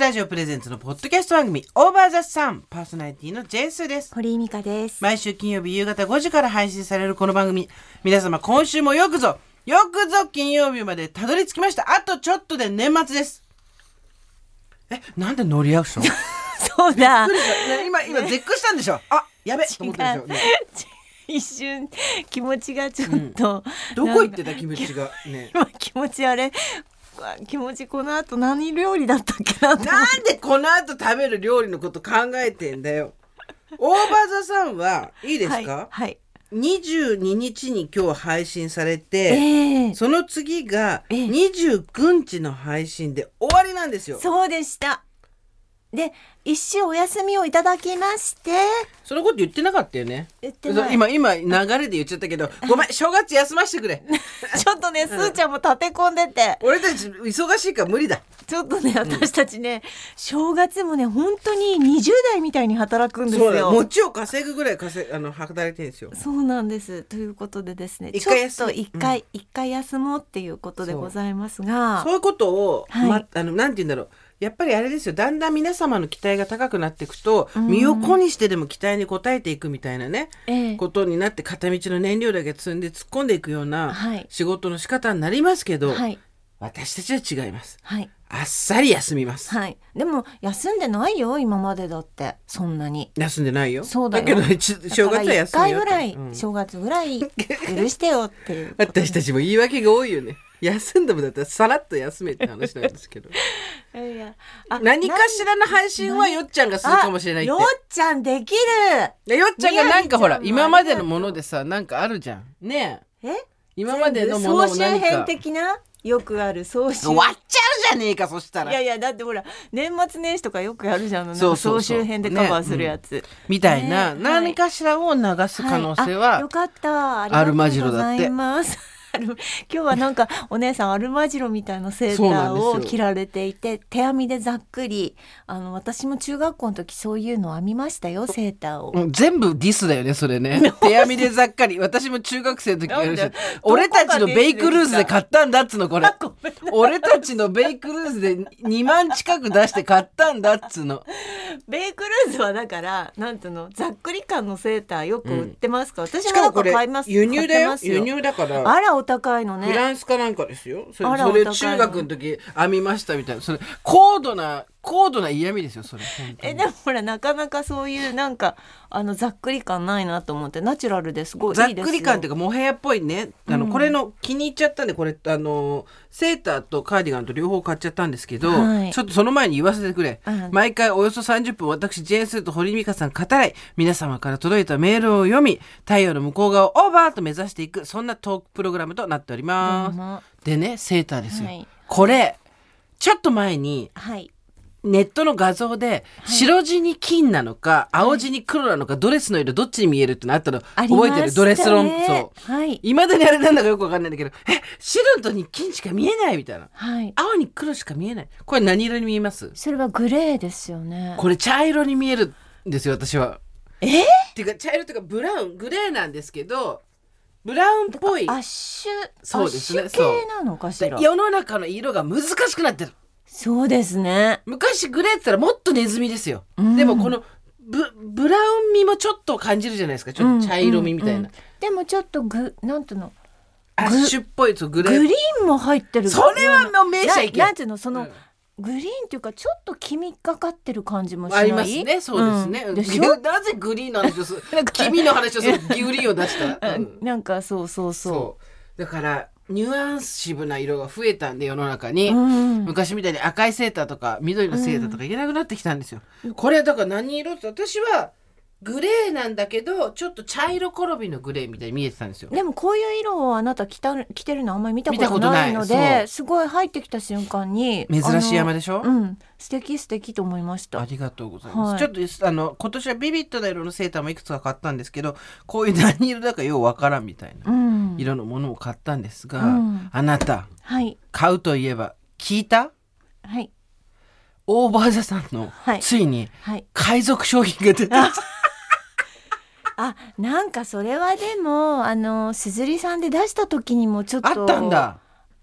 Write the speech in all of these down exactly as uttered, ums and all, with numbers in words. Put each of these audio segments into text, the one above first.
ラジオプレゼンツのポッドキャスト番組オーバーザサン、パーソナリティのジェイスーです。 堀井美香です。 毎週金曜日夕方ごじから配信されるこの番組、皆様今週もよくぞよくぞ金曜日までたどり着きました。あとちょっとで年末です。え、なんでノーリアクションそうだ、 ね、今今絶句したんでしょ。あ、やべと思ったでしょ、ね、 一瞬気持ちがちょっと、 うん、どこ行ってた気持ちがね今気持ちあれ気持ちこの後何料理だったっけなと。 なんでこの後食べる料理のこと考えてんだよ。オーバーザさんはいいですか？はい、はい、にじゅうににちに今日配信されて、えー、その次がにじゅうくにちの配信で終わりなんですよ。 そうでした。で一週お休みをいただきまして。 そのこと言ってなかったよね。 言ってない。 今今流れで言っちゃったけどごめん、正月休ませてくれちょっとね、すーちゃんも立て込んでて、 俺たち忙しいから無理だ。 ちょっとね、私たちね、うん、正月もね本当ににじゅう代みたいに働くんですよ。そうだ、 餅を稼ぐぐらい稼あの働いてるんですよ。 そうなんです。ということでですね、ちょっと一回一、うん、回休もうっていうことでございますが、 そういうことを、はい、ま、あのなんて言うんだろう、やっぱりあれですよ、だんだん皆様の期待が高くなっていくと、うん、身を粉にしてでも期待に応えていくみたいなね、ええ、ことになって片道の燃料だけ積んで突っ込んでいくような仕事の仕方になりますけど、はい、私たちは違います、はい、あっさり休みます、はい、 でも休んでないよ今までだって。そんなに休んでないよ。 そうだよ。 だけど正月は休みよ。いっかいぐらい、うん、正月ぐらい許してよっていう私たちも言い訳が多いよね。休んでもだったらさらっと休めって話なんですけどいやいや、何かしらの配信はよっちゃんがするかもしれないって。 よっちゃんできる。 よっちゃんがなんかほら今までのものでさ、なんかあるじゃんねえ。え、今までのものを何か総集編的なよくある総集。 終わっちゃうじゃねえか。そしたらいやいや、だってほら年末年始とかよくやるじゃん。そうそうそう、総集編でカバーするやつ、ね、うん、 みたいな、ね、何かしらを流す可能性は、はい、 よかった。ありがとうございます。今日はなんかお姉さんアルマジロみたいなセーターを着られていて、手編みでざっくり、あの私も中学校の時そういうの編みましたよ、セーターを。 全部ディスだよねそれね手編みでざっかり。私も中学生の時やるし、俺たちのベイクルーズで買ったんだっつのこれ俺たちのベイクルーズでにまん近く出して買ったんだっつの。 ベイクルーズはだからなんていうの、ざっくり感のセーターよく売ってますから、うん、私もなんか買います。 輸入だよ、輸入だから。 あらお高いのね。 フランスかなんかですよ。それ、それ中学の時編みましたみたいな、それ高度な高度な嫌味ですよそれ。 えでもほらなかなかそういうなんかあのざっくり感ないなと思って、ナチュラルですごいいいですよ。 ざっくり感っていうかモヘアっぽいね。あの、うん、これの気に入っちゃったんで、これあのセーターとカーディガンと両方買っちゃったんですけど、はい、ちょっとその前に言わせてくれ、うん、毎回およそさんじゅっぷん私ジェーンスーと堀美香さん語らい、皆様から届いたメールを読み、太陽の向こう側をオーバーと目指していく、そんなトークプログラムとなっております。でね、セーターですよ、はい、これちょっと前に、はい、ネットの画像で白地に金なのか、はい、青地に黒なのか、ドレスの色どっちに見えるってのあったの覚えてる？ドレス論。そう、はい、未だにあれなんだかよくわかんないんだけど、え白とに金しか見えないみたいな、はい、青に黒しか見えない。これ何色に見えます？ それはグレーですよね。 これ茶色に見えるんですよ私は。 えー、 っていうか茶色っていうかブラウングレーなんですけど、ブラウンっぽいアッシュ、 そうですね、 アッシュ系なのかしら。 世の中の色が難しくなってる。 そうですね。 昔グレーって言ったらもっとネズミですよ、うん、でもこの ブ, ブラウン味もちょっと感じるじゃないですか。ちょっと茶色味みたいな、うんうんうん、 でもちょっとグなんていうの、 アッシュっぽいとグレー、 グリーンも入ってる。 それはもう名車いけ。 なんていうの、その、うん、グリーンっていうかちょっと黄みがかってる感じもしない？ ありますね。そうですね、うん、でしょなぜグリーンの話をする黄身の話をするグリーンを出した、うん、 なんかそうそうそう、 そうだからニュアンシブな色が増えたんで世の中に、うん、昔みたいに赤いセーターとか緑のセーターとかいけなくなってきたんですよ、うん、これだから何色って私はグレーなんだけどちょっと茶色転びのグレーみたいに見えてたんですよ。 でもこういう色をあなた着た着てるのあんまり見たことないのですごい入ってきた瞬間に珍しい山でしょ、 うん、素敵素敵と思いました。 ありがとうございます、はい、ちょっとあの今年はビビッドな色のセーターもいくつか買ったんですけど、こういう何色だかようわからんみたいな色のものを買ったんですが、うん、あなた、はい、買うといえば聞いた？はい、オーバーザさんの、はい、ついに海賊商品が出た、はいあ、なんかそれはでもあのすずりさんで出した時にもちょっとあったんだ。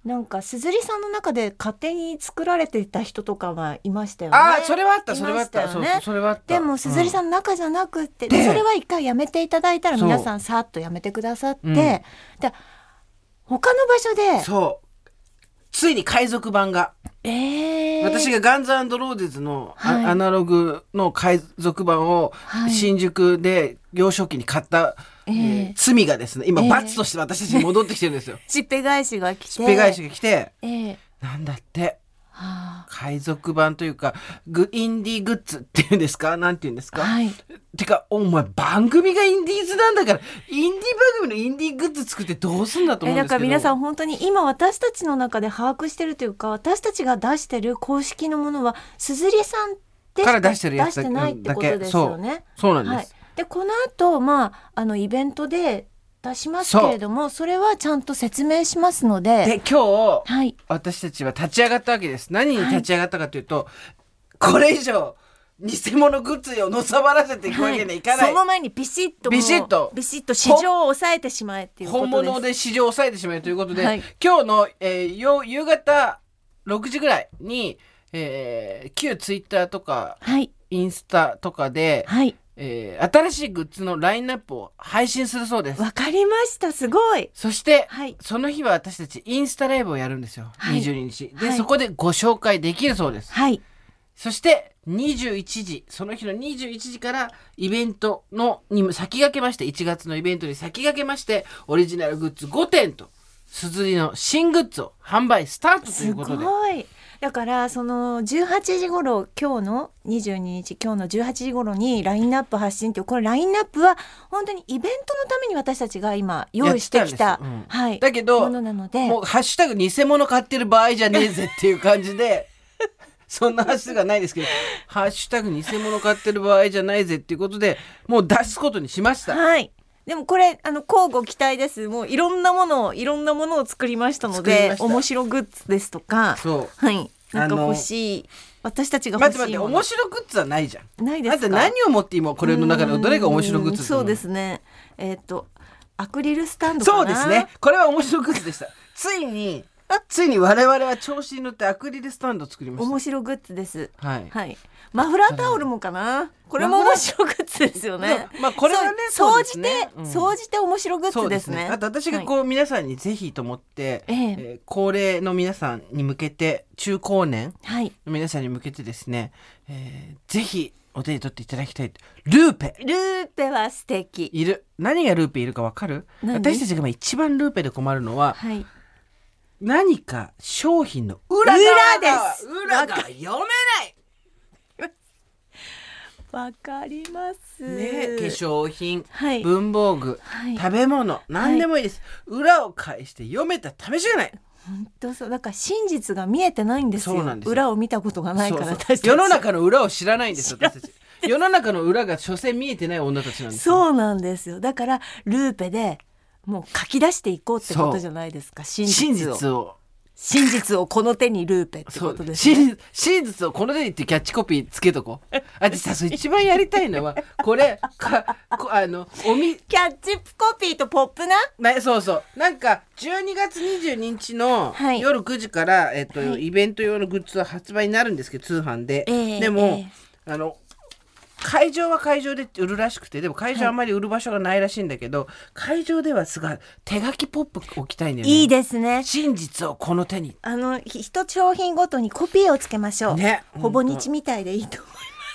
なんかすずりさんの中で勝手に作られていた人とかがいましたよね。 ああそれはあったそれはあった、ね、そうそうそれはあった。 でもすずりさんの中じゃなくって、うん、でそれは一回やめていただいたら皆さんさっとやめてくださって、うん、で他の場所でそうついに海賊版が、えー、私がガンズ&ローゼズの ア,、はい、アナログの海賊版を新宿で幼少期に買った、はいえー、罪がですね今、えー、罰として私たちに戻ってきてるんですよ。 しっぺ返しが来てしっぺ返しが来て、 えー、 なんだって海賊版というかグインディーグッズっていうんですかなんていうんですか、はい、てかお前番組がインディーズなんだからインディー番組のインディーグッズ作ってどうすんだと思うんですけど、えだから皆さん本当に今私たちの中で把握してるというか私たちが出してる公式のものはすずりさんでしか出してないってことですよね。 そう、そうなんです、 はい、でこの後、まああのイベントで出しますけれども そ, それはちゃんと説明しますのでで今日、はい、私たちは立ち上がったわけです。何に立ち上がったかというと、はい、これ以上偽物グッズをのさばらせていくわけにはいかない、はい、 その前にビシッとビシッとビシッと市場を抑えてしまえっていうことです。 本物で市場を抑えてしまえということで、はい、今日の、えー、夕方ろくじぐらいに、えー、旧ツイッターとか、はい、インスタとかで、はいえー、新しいグッズのラインナップを配信するそうです。 わかりました。すごい。 そして、はい、その日は私たちインスタライブをやるんですよ、はい、にじゅうににちで、はい、そこでご紹介できるそうです、はい、そしてにじゅういちじその日のにじゅういちじからイベントのに先駆けましていちがつのイベントに先駆けましてオリジナルグッズごてんとすずりの新グッズを販売スタートということで、 すごい。だからそのじゅうはちじ頃今日のにじゅうににち今日のじゅうはちじ頃にラインナップ発信っていうこれラインナップは本当にイベントのために私たちが今用意してきた、うんはい、 だけどものなのでもうハッシュタグ偽物買ってる場合じゃねえぜっていう感じでそんなハッシュタグはないですけどハッシュタグ偽物買ってる場合じゃないぜっていうことでもう出すことにしました。 はいでもこれあの交互期待です。もういろんなものをいろんなものを作りましたので面白グッズですとかそうはいなんか欲しい私たちが欲しいもの。 待って待って面白グッズはないじゃん。 ないですか。 あんた何を持って今これの中でどれが面白グッズそうですねえっ、ー、とアクリルスタンドかな。 そうですねこれは面白グッズでしたついについに我々は調子に乗ってアクリルスタンドを作りました。 面白グッズです。 はい、 はい、マフラータオルもかな。これも面白グッズですよね。 まあこれはね総じて総じて面白グッズですね。 あと私がこう、はい、皆さんにぜひと思って、えーえー、高齢の皆さんに向けて中高年の皆さんに向けてですね、はいえー、ぜひお手に取っていただきたい。ルーペルーペは素敵。 いる。何がルーペいるか分かる？私たちが一番ルーペで困るのは、はい何か商品の裏側裏です。 裏が読めないわかります、 ね、化粧品、はい、文房具、はい、食べ物何でもいいです、はい、裏を返して読めた試しがない。 本当そうだから真実が見えてないんですよ。そうなんですよ。裏を見たことがないから。 そうそう世の中の裏を知らないんですよ私たち。世の中の裏が所詮見えてない女たちなんですよ。 そうなんですよ。だからルーペでもう書き出していこうってことじゃないですか。真実を真実を真実をこの手にルーペってことですね。 真実をこの手にってキャッチコピーつけとこう。私さ一番やりたいのはこれかあのおみキャッチコピーとポップな、 ね、そうそうなんかじゅうにがつにじゅうににちの夜くじから、はいえっとはい、イベント用のグッズは発売になるんですけど通販で、えー、でも、えー、あの会場は会場で売るらしくてでも会場はあんまり売る場所がないらしいんだけど、はい、会場ではすごい手書きポップ置きたいんだよね。 いいですね。 真実をこの手にあの一商品ごとにコピーをつけましょう、ね、ほぼ日みたいでいいと思い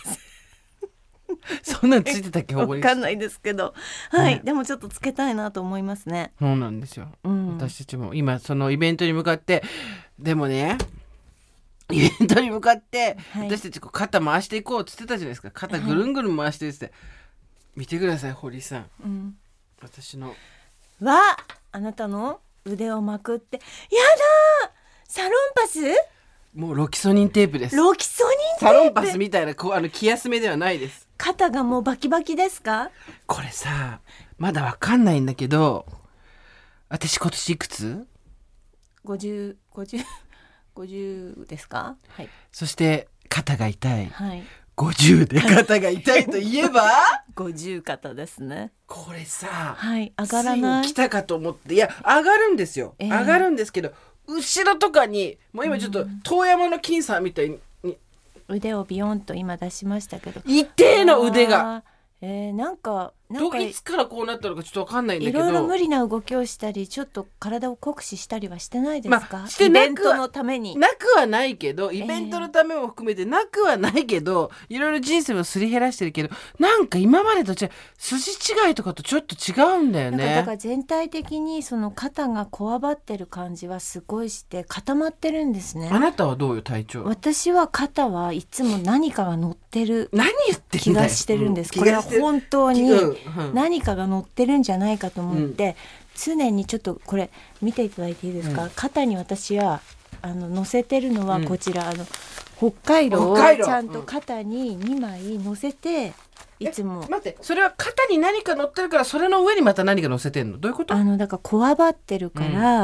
ますそんなのついてたっけほぼ日わかんないですけど、はい、ね、でもちょっとつけたいなと思いますね。 そうなんですよ、うん、私たちも今そのイベントに向かってでもねイベントに向かって、はい、私たちこう肩回していこうって言ってたじゃないですか。肩ぐるんぐるん回してって、はい、見てください堀井さん、うん、私のわあなたの腕をまくってやだサロンパスもうロキソニンテープです。 ロキソニンテープサロンパスみたいなこうあの気休めではないです。 肩がもうバキバキですか？ これさまだわかんないんだけど私今年いくつ？ ごじゅう、ごじゅうごじゅうですか？はい。 そして肩が痛い、はい、ごじゅうで肩が痛いといえばごじゅう肩ですね。 これさ、 はい、上がらないついに来たかと思っていや上がるんですよ、えー、上がるんですけど後ろとかにもう今ちょっと遠山の金さんみたいに、うん、 腕をビヨンと今出しましたけど、 一定の腕が、 えー、なんかなんかいつからこうなったのかちょっと分かんないんだけど、 いろいろ無理な動きをしたりちょっと体を酷使したりはしてないですか、 まあ、してなくはイベントのためになくはないけど、イベントのためも含めてなくはないけど、えー、いろいろ人生をすり減らしてるけど、なんか今までと違う、筋違いとかとちょっと違うんだよね。 なんかだから全体的にその肩がこわばってる感じはすごいして固まってるんですね。 あなたはどうよ体調？ 私は肩はいつも何かが乗ってる何言ってんだよ気がしてるんです、うん、これは本当に何かが乗ってるんじゃないかと思って、うん、常にちょっとこれ見ていただいていいですか、うん、肩に私はあの乗せてるのはこちら、うん、あの北海道をちゃんと肩ににまい乗せて、いつも待って、それは肩に何か乗ってるからそれの上にまた何か乗せてんの？どういうこと？ あのだからこわばってるから、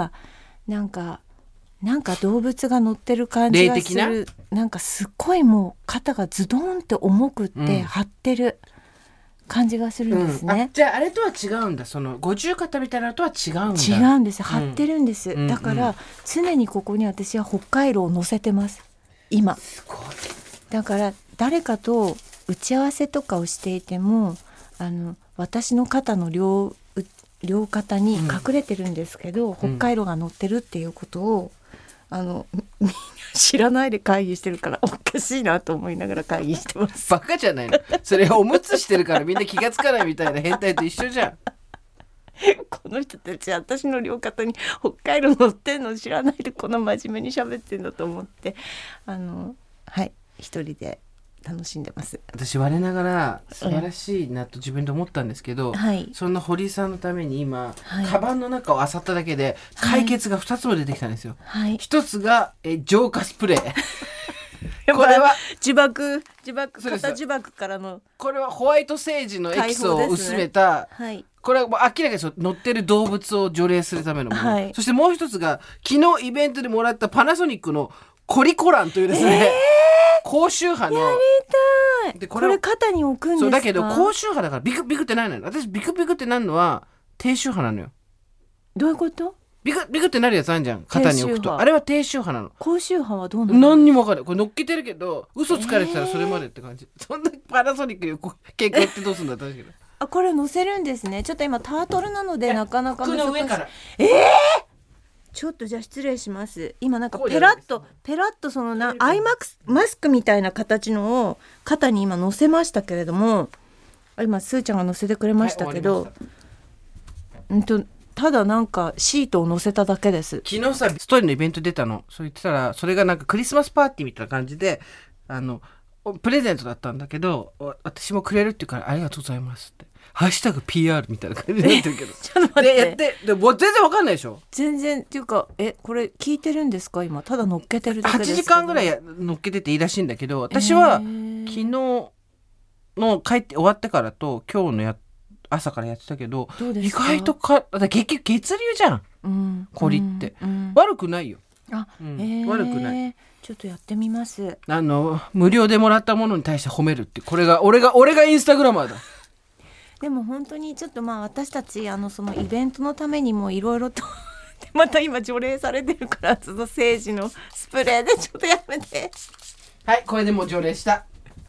うん、なんかなんか動物が乗ってる感じがする。なんかすっごいもう肩がズドンって重くって張ってる感じがするんですね、 うん、あ、じゃああれとは違うんだ。その五十肩みたいなのとは違うんだ。 違うんです、張ってるんです、うん、だから常にここに私は北海道を乗せてます今。 すごい。 だから誰かと打ち合わせとかをしていても、あの私の肩の両両肩に隠れてるんですけど、うん、北海道が乗ってるっていうことをあのみんな知らないで会議してるからおかしいなと思いながら会議してます。 バカじゃないの？それおむつしてるからみんな気がつかないみたいな変態と一緒じゃん。 この人たち私の両肩に北海道乗ってんの知らないでこの真面目に喋ってんだと思って、あのはい一人で楽しんでます。 私我ながら素晴らしいなと自分で思ったんですけど、はい、そんな堀井さんのために今、はい、カバンの中を漁っただけで解決がふたつも出てきたんですよ、はい、ひとつがえ浄化スプレーこれは自爆自爆肩自爆からのこれはホワイトセージのエキスを薄めた、ね、はい、これはもう明らかに乗ってる動物を除霊するためのもの、はい、そしてもう一つが昨日イベントでもらったパナソニックのコリコランというですね、えー高周波のやりたい。でこれ、これ肩に置くんですか？ そうだけど高周波だからビクビクってないのよ。私ビクビクってなるのは低周波なのよ。 どういうこと？ ビクビクってなるやつあるじゃん、肩に置くと。あれは低周波なの。 高周波はどうなの？ 何にも分かんない。これ乗っけてるけど嘘つかれてたらそれまでって感じ、えー、そんなパナソニックに結果ってどうするんだったんだけどあ、これ乗せるんですね。ちょっと今タートルなのでなかなか難しい。 服の上からえーちょっとじゃあ失礼します。今なんかペラッとペラッとそのなアイマスクマスクみたいな形のを肩に今乗せましたけれども、今スーちゃんが乗せてくれましたけど、はい、うんとただなんかシートを乗せただけです。 昨日さストーリーのイベント出たの。そう言ってたらそれがなんかクリスマスパーティーみたいな感じであのプレゼントだったんだけど、私もくれるって言うからありがとうございますってハッシュタグ ピーアール みたいな感じになってるけどちょっと待ってでやってでも全然わかんないでしょ。 全然っていうかえこれ聞いてるんですか？今ただ乗っけてるだけですけどはちじかんぐらい乗っけてていいらしいんだけど、私は昨日の帰って終わってからと今日のや朝からやってたけど意外とかだ結局血流じゃん、うん、コリって、うん、悪くないよ。 あ、うん、えー、 悪くない。 ちょっとやってみます。 あの無料でもらったものに対して褒めるってこれが俺が俺がインスタグラマーだ。 でも本当にちょっとまあ私たちあのそのイベントのためにもいろいろとまた今除霊されてるからその政治のスプレーでちょっとやめて。 はいこれでもう除霊した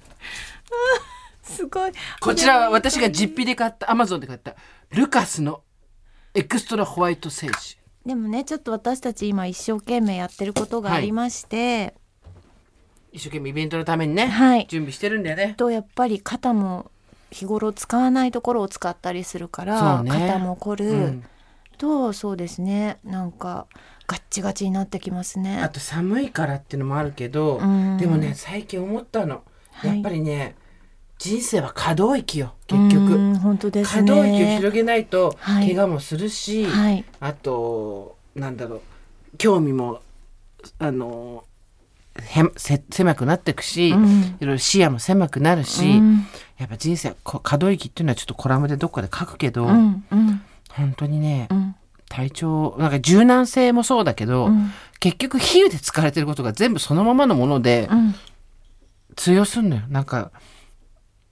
すごい。 こちらは私が実費で買ったアマゾンで買ったルカスのエクストラホワイトセージ。 でもねちょっと私たち今一生懸命やってることがありまして、はい、 一生懸命イベントのためにね、 はい、 準備してるんだよね。 とやっぱり肩も日頃使わないところを使ったりするから、ね、肩も凝る、うん、とそうですねなんかガッチガチになってきますね。 あと寒いからっていうのもあるけど、うん、でもね最近思ったのやっぱりね、はい、人生は可動域よ結局。 うん本当ですね。 可動域を広げないと怪我もするし、 はい、 あとなんだろう興味もあのへせ狭くなっていくし、うん、いろいろ視野も狭くなるし、うん、やっぱ人生可動域っていうのはちょっとコラムでどっかで書くけど、うんうん、本当にね、うん、体調なんか柔軟性もそうだけど、うん、結局比喩で使われてることが全部そのままのもので、うん、通用すんのよ。なんか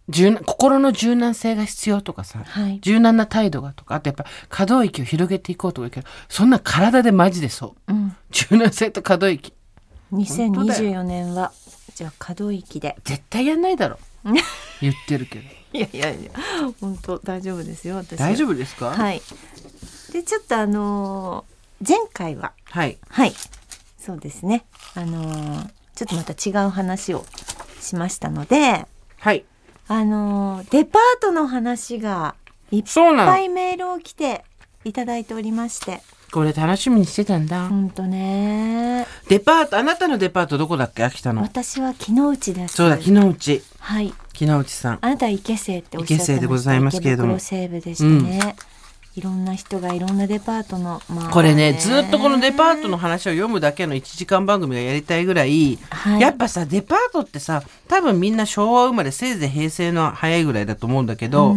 柔心の柔軟性が必要とかさ、 はい、 柔軟な態度がとか、あとやっぱ可動域を広げていこうとか言うけど、そんな体でマジでそう、うん、柔軟性と可動域。 にせんにじゅうよねんはじゃあ可動域で絶対やんないだろ言ってるけどいやいやいや本当大丈夫ですよ私。 大丈夫ですか？ はい。でちょっとあのー、前回ははいはいそうですね、あのー、ちょっとまた違う話をしましたので、 はいあのー、デパートの話がいっぱいメールを来ていただいておりまして、 これ楽しみにしてたんだ。 ほんとね。 デパート、あなたのデパートどこだっけ？秋田の。 私は木之内です。 そうだ、木之内。 はい。 木之内さん。 あなたは池瀬っておっしゃってました。 池瀬でございますけれども。 池袋西部でしたね、うん、いろんな人がいろんなデパートの、まあね、 これね、ずっとこのデパートの話を読むだけのいちじかん番組がやりたいぐらい、はい、やっぱさデパートってさ、多分みんな昭和生まれ、せいぜい平成の早いぐらいだと思うんだけど、うん、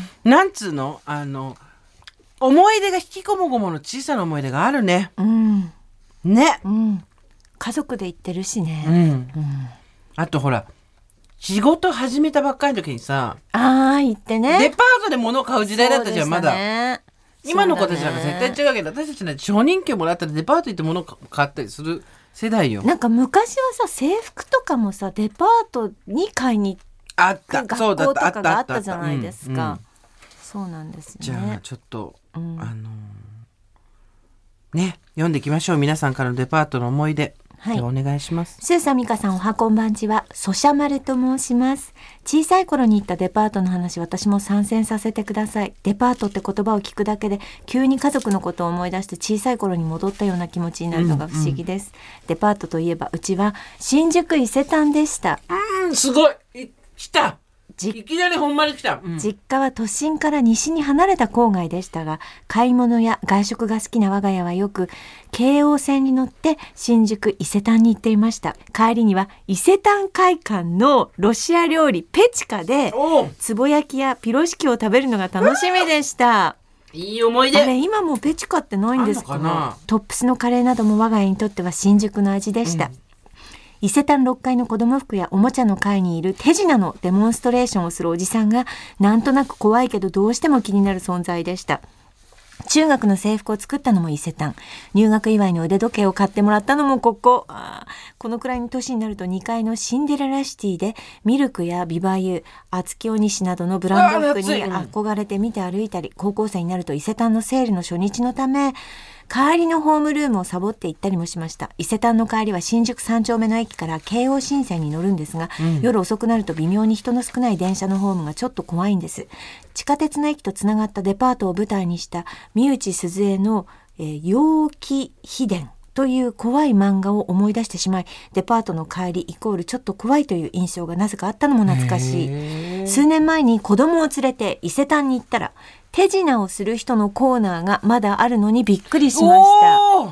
なんつうの、あの思い出が引きこもごもの小さな思い出があるね、うん、ね、 うん、家族で行ってるしね、 うんうん、あとほら仕事始めたばっかりの時にさ、 あー行ってね、 デパートで物を買う時代だったじゃん、まだ。今の子たちなんか絶対違うけど、私たちなんて初任給もらったらデパート行って物を買ったりする世代よ。 なんか昔はさ制服とかもさデパートに買いに行く学校とかがあったじゃないですか。そうなんですね。 じゃあちょっと、うん、あのー、ね読んでいきましょう。皆さんからのデパートの思い出、はい、お願いします。 スーサミカさん、おはこんばんちは。ソシャマルと申します。小さい頃に行ったデパートの話、私も参戦させてください。デパートって言葉を聞くだけで急に家族のことを思い出して小さい頃に戻ったような気持ちになるのが不思議です、うんうん、デパートといえばうちは新宿伊勢丹でした。 うん、すごい来た、いきなりほんまに来た、うん、 実家は都心から西に離れた郊外でしたが、買い物や外食が好きな我が家はよく京王線に乗って新宿伊勢丹に行っていました。帰りには伊勢丹会館のロシア料理ペチカでつぼ焼きやピロシキを食べるのが楽しみでした。 いい思い出。 あれ今もうペチカってないんですか？トップスのカレーなども我が家にとっては新宿の味でした、うん。伊勢丹ろっかいの子供服やおもちゃの階にいる手品のデモンストレーションをするおじさんがなんとなく怖いけどどうしても気になる存在でした。中学の制服を作ったのも伊勢丹、入学祝いの腕時計を買ってもらったのもここ。あこのくらいの年になるとにかいのシンデレラシティでミルクやビバユー、厚木お西などのブランド服に憧れて見て歩いたり、高校生になると伊勢丹のセールの初日のため帰りのホームルームをサボって行ったりもしました。伊勢丹の帰りは新宿三丁目の駅から京王新線に乗るんですが、うん、夜遅くなると微妙に人の少ない電車のホームがちょっと怖いんです。地下鉄の駅とつながったデパートを舞台にした三内鈴江の、えー、陽気秘伝という怖い漫画を思い出してしまい、デパートの帰りイコールちょっと怖いという印象がなぜかあったのも懐かしい。数年前に子供を連れて伊勢丹に行ったら手品をする人のコーナーがまだあるのにびっくりしました。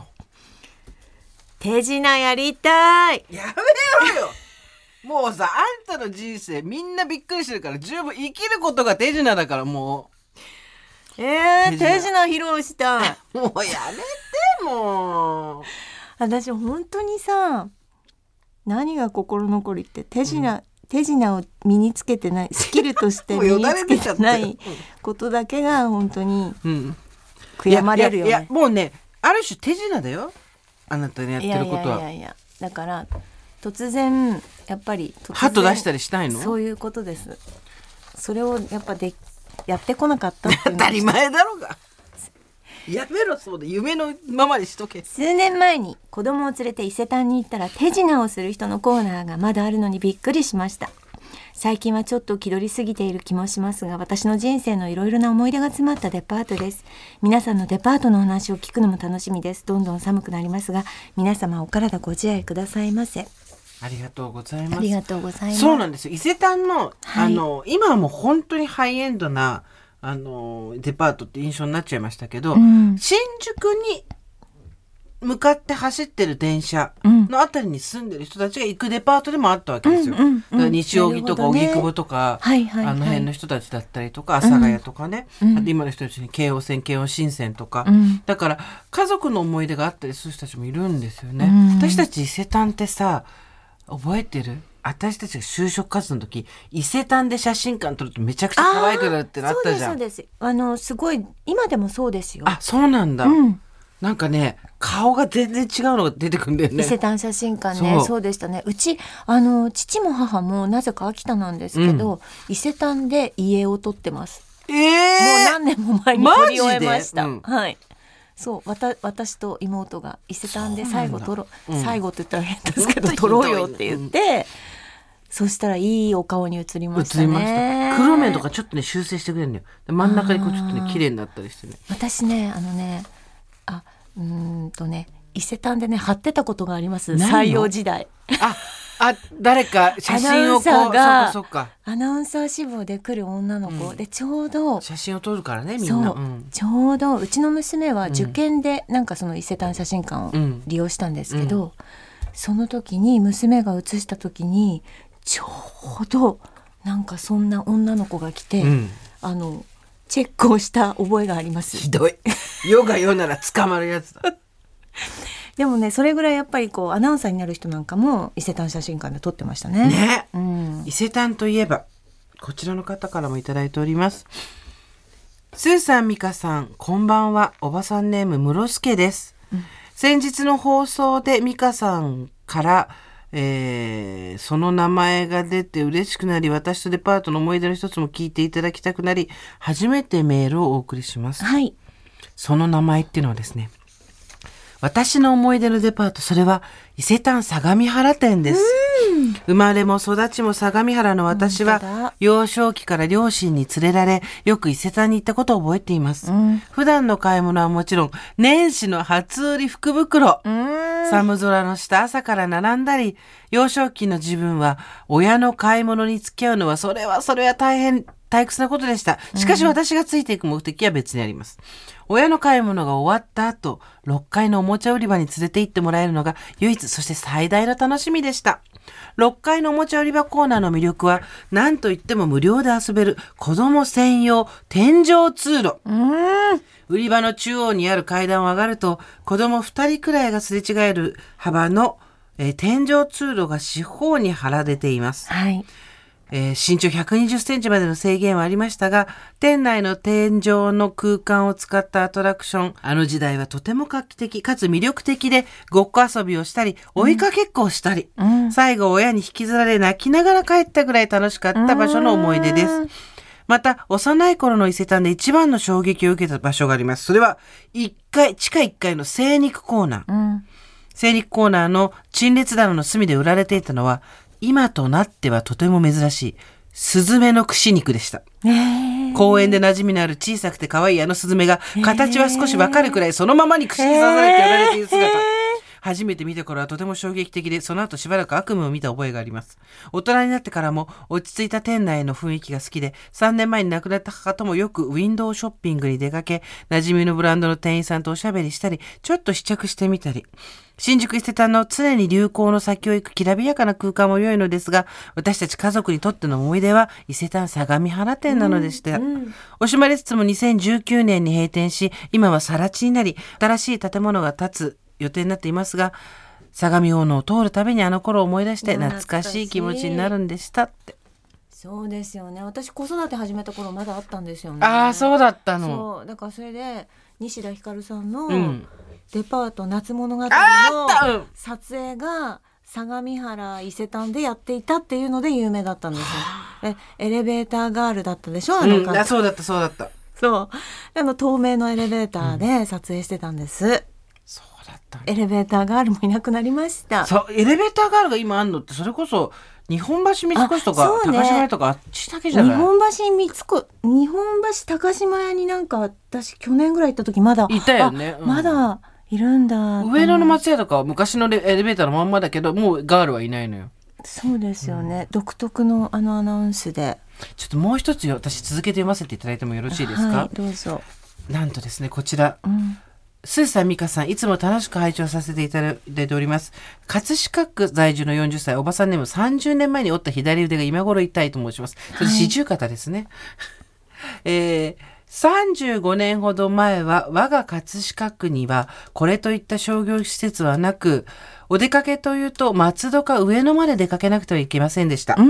手品やりたい。 やめろよもうさ、あんたの人生みんなびっくりしてるから、十分生きることが手品だから。もうえー、手品披露したいもうやめて、もう私本当にさ、何が心残りって手品、うん手品を身につけてない、スキルとして身につけてないことだけが本当に悔やまれるよね。 いやいやいや、もうね、ある種手品だよ、あなたのやってることは。いやいやいや、 だから突然やっぱりハッと出したりしたいの？ そういうことです。それをやっぱでやってこなかったっていうの当たり前だろうがやめろ、そうだ、夢のままにしとけ。 数年前に子供を連れて伊勢丹に行ったら手品をする人のコーナーがまだあるのにびっくりしました。最近はちょっと気取りすぎている気もしますが、私の人生のいろいろな思い出が詰まったデパートです。皆さんのデパートの話を聞くのも楽しみです。どんどん寒くなりますが、皆様お体ご自愛くださいませ。 ありがとうございます。 ありがとうございます。 そうなんですよ、伊勢丹の、はい、あの今はもう本当にハイエンドなあのデパートって印象になっちゃいましたけど、うん、新宿に向かって走ってる電車のあたりに住んでる人たちが行くデパートでもあったわけですよ、うんうんうん、だから西荻とか荻窪とか、はいはいはい、あの辺の人たちだったりとか阿佐ヶ谷とかね、うん、あと今の人たちに京王線京王新線とか、うん、だから家族の思い出があったりする人たちもいるんですよね、うん、私たち伊勢丹ってさ覚えてる？ 私たちが就職活動の時伊勢丹で写真館撮るとめちゃくちゃ可愛くなるってなったじゃん。 そうですそうです。あのすごい今でもそうですよ。 あ、そうなんだ、 うん、 なんかね顔が全然違うのが出てくるんだよね。 伊勢丹写真館ね。そう、そうでしたね。うちあの父も母もなぜか秋田なんですけど、うん、伊勢丹で家を撮ってます。 えー、 もう何年も前に撮り終えました、うん、はい。そうわた私と妹が伊勢丹で最後撮ろう、うん、最後って言ったら変ですけど撮ろうよって言って、うん、そしたらいいお顔に映りましたね。映りました。 黒目とかちょっとね修正してくれるのよ。真ん中にこうちょっとね綺麗になったりしてね。 私ねあのねあうーんとね伊勢丹でね貼ってたことがあります。採用時代。 ああ誰か写真をこうアナウンサーがそっかそっかアナウンサー志望で来る女の子、うん、でちょうど写真を撮るからねみんな。 そう、うん、ちょうどうちの娘は受験でなんかその伊勢丹写真館を利用したんですけど、うん、その時に娘が写した時にちょうどなんかそんな女の子が来て、うん、あのチェックをした覚えがあります。 ひどい。世が世なら捕まるやつだ。 でもねそれぐらいやっぱりこうアナウンサーになる人なんかも伊勢丹写真館で撮ってましたね。 ね、 うん、 伊勢丹といえばこちらの方からもいただいております。スーさん、ミカさん、こんばんは。おばさんネーム室助です、うん、先日の放送でミカさんから、えー、その名前が出て嬉しくなり、私とデパートの思い出の一つも聞いていただきたくなり、初めてメールをお送りします、 はい、 その名前っていうのはですね、私の思い出のデパート、それは伊勢丹相模原店です。生まれも育ちも相模原の私は幼少期から両親に連れられ、よく伊勢丹に行ったことを覚えています、うん、普段の買い物はもちろん年始の初売り福袋、寒空の下朝から並んだり、幼少期の自分は親の買い物に付き合うのはそれはそれは大変退屈なことでした。しかし私がついていく目的は別にあります。親の買い物が終わった後、ろっかいのおもちゃ売り場に連れて行ってもらえるのが唯一、そして最大の楽しみでした。ろっかいのおもちゃ売り場コーナーの魅力は、何といっても無料で遊べる子供専用天井通路。うーん売り場の中央にある階段を上がると、子供ふたりくらいがすれ違える幅の、えー、天井通路が四方に張られています。 はい。 えー、身長ひゃくにじゅっセンチまでの制限はありましたが、店内の天井の空間を使ったアトラクション、あの時代はとても画期的かつ魅力的で、ごっこ遊びをしたり追いかけっこをしたり、うん、最後親に引きずられ泣きながら帰ったぐらい楽しかった場所の思い出です。また幼い頃の伊勢丹で一番の衝撃を受けた場所があります。それはいっかい、地下いっかいの精肉コーナー、うん、精肉コーナーの陳列棚の隅で売られていたのは、今となってはとても珍しいスズメの串肉でした。公園で馴染みのある小さくて可愛いあのスズメが、形は少しわかるくらいそのままに串に刺されて売られている姿、初めて見た頃はとても衝撃的で、その後しばらく悪夢を見た覚えがあります。大人になってからも落ち着いた店内の雰囲気が好きで、さんねんまえに亡くなった母ともよくウィンドウショッピングに出かけ、馴染みのブランドの店員さんとおしゃべりしたり、ちょっと試着してみたり、新宿伊勢丹の常に流行の先を行くきらびやかな空間も良いのですが、私たち家族にとっての思い出は伊勢丹相模原店なのでした、うんうん、惜しまれつつもにせんじゅうきゅうねんに閉店し、今は更地になり新しい建物が建つ予定になっていますが、相模大野を通るたびにあの頃を思い出して懐かしい気持ちになるんでしたって。 そうですよね。私子育て始めた頃まだあったんですよね。 ああ、そうだったの。 そうだからそれで西田ひかるさんの、うんデパート夏物語の撮影が相模原伊勢丹でやっていたっていうので有名だったんですよ。えエレベーターガールだったでしょ、あの方、 うん、あそうだったそうだったそうあの透明のエレベーターで撮影してたんです、うん、 そうだったエレベーターガールもいなくなりました。 そうエレベーターガールが今あんのって、それこそ日本橋三越とか、ね、高島屋とかあっちだけじゃない。 日本橋三越日本橋高島屋になんか私去年ぐらい行った時まだいたよね、うん、 まだいるんだ。 上野の松屋とかは昔のエレベーターのまんまだけど、もうガールはいないのよ。 そうですよね、うん、独特のあのアナウンスで。 ちょっともう一つ私続けて読ませていただいてもよろしいですか。 はい、どうぞ。 なんとですね、こちら、うん、スーさん、ミカさん、いつも楽しく拝聴させていただいております。葛飾区在住のよんじゅっさいおばさんネーム、さんじゅうねんまえに折った左腕が今頃痛いと申します。それ四十肩ですね、はい、えーさんじゅうごねんほど前は我が葛飾区にはこれといった商業施設はなく、お出かけというと松戸か上野まで出かけなくてはいけませんでした。うん、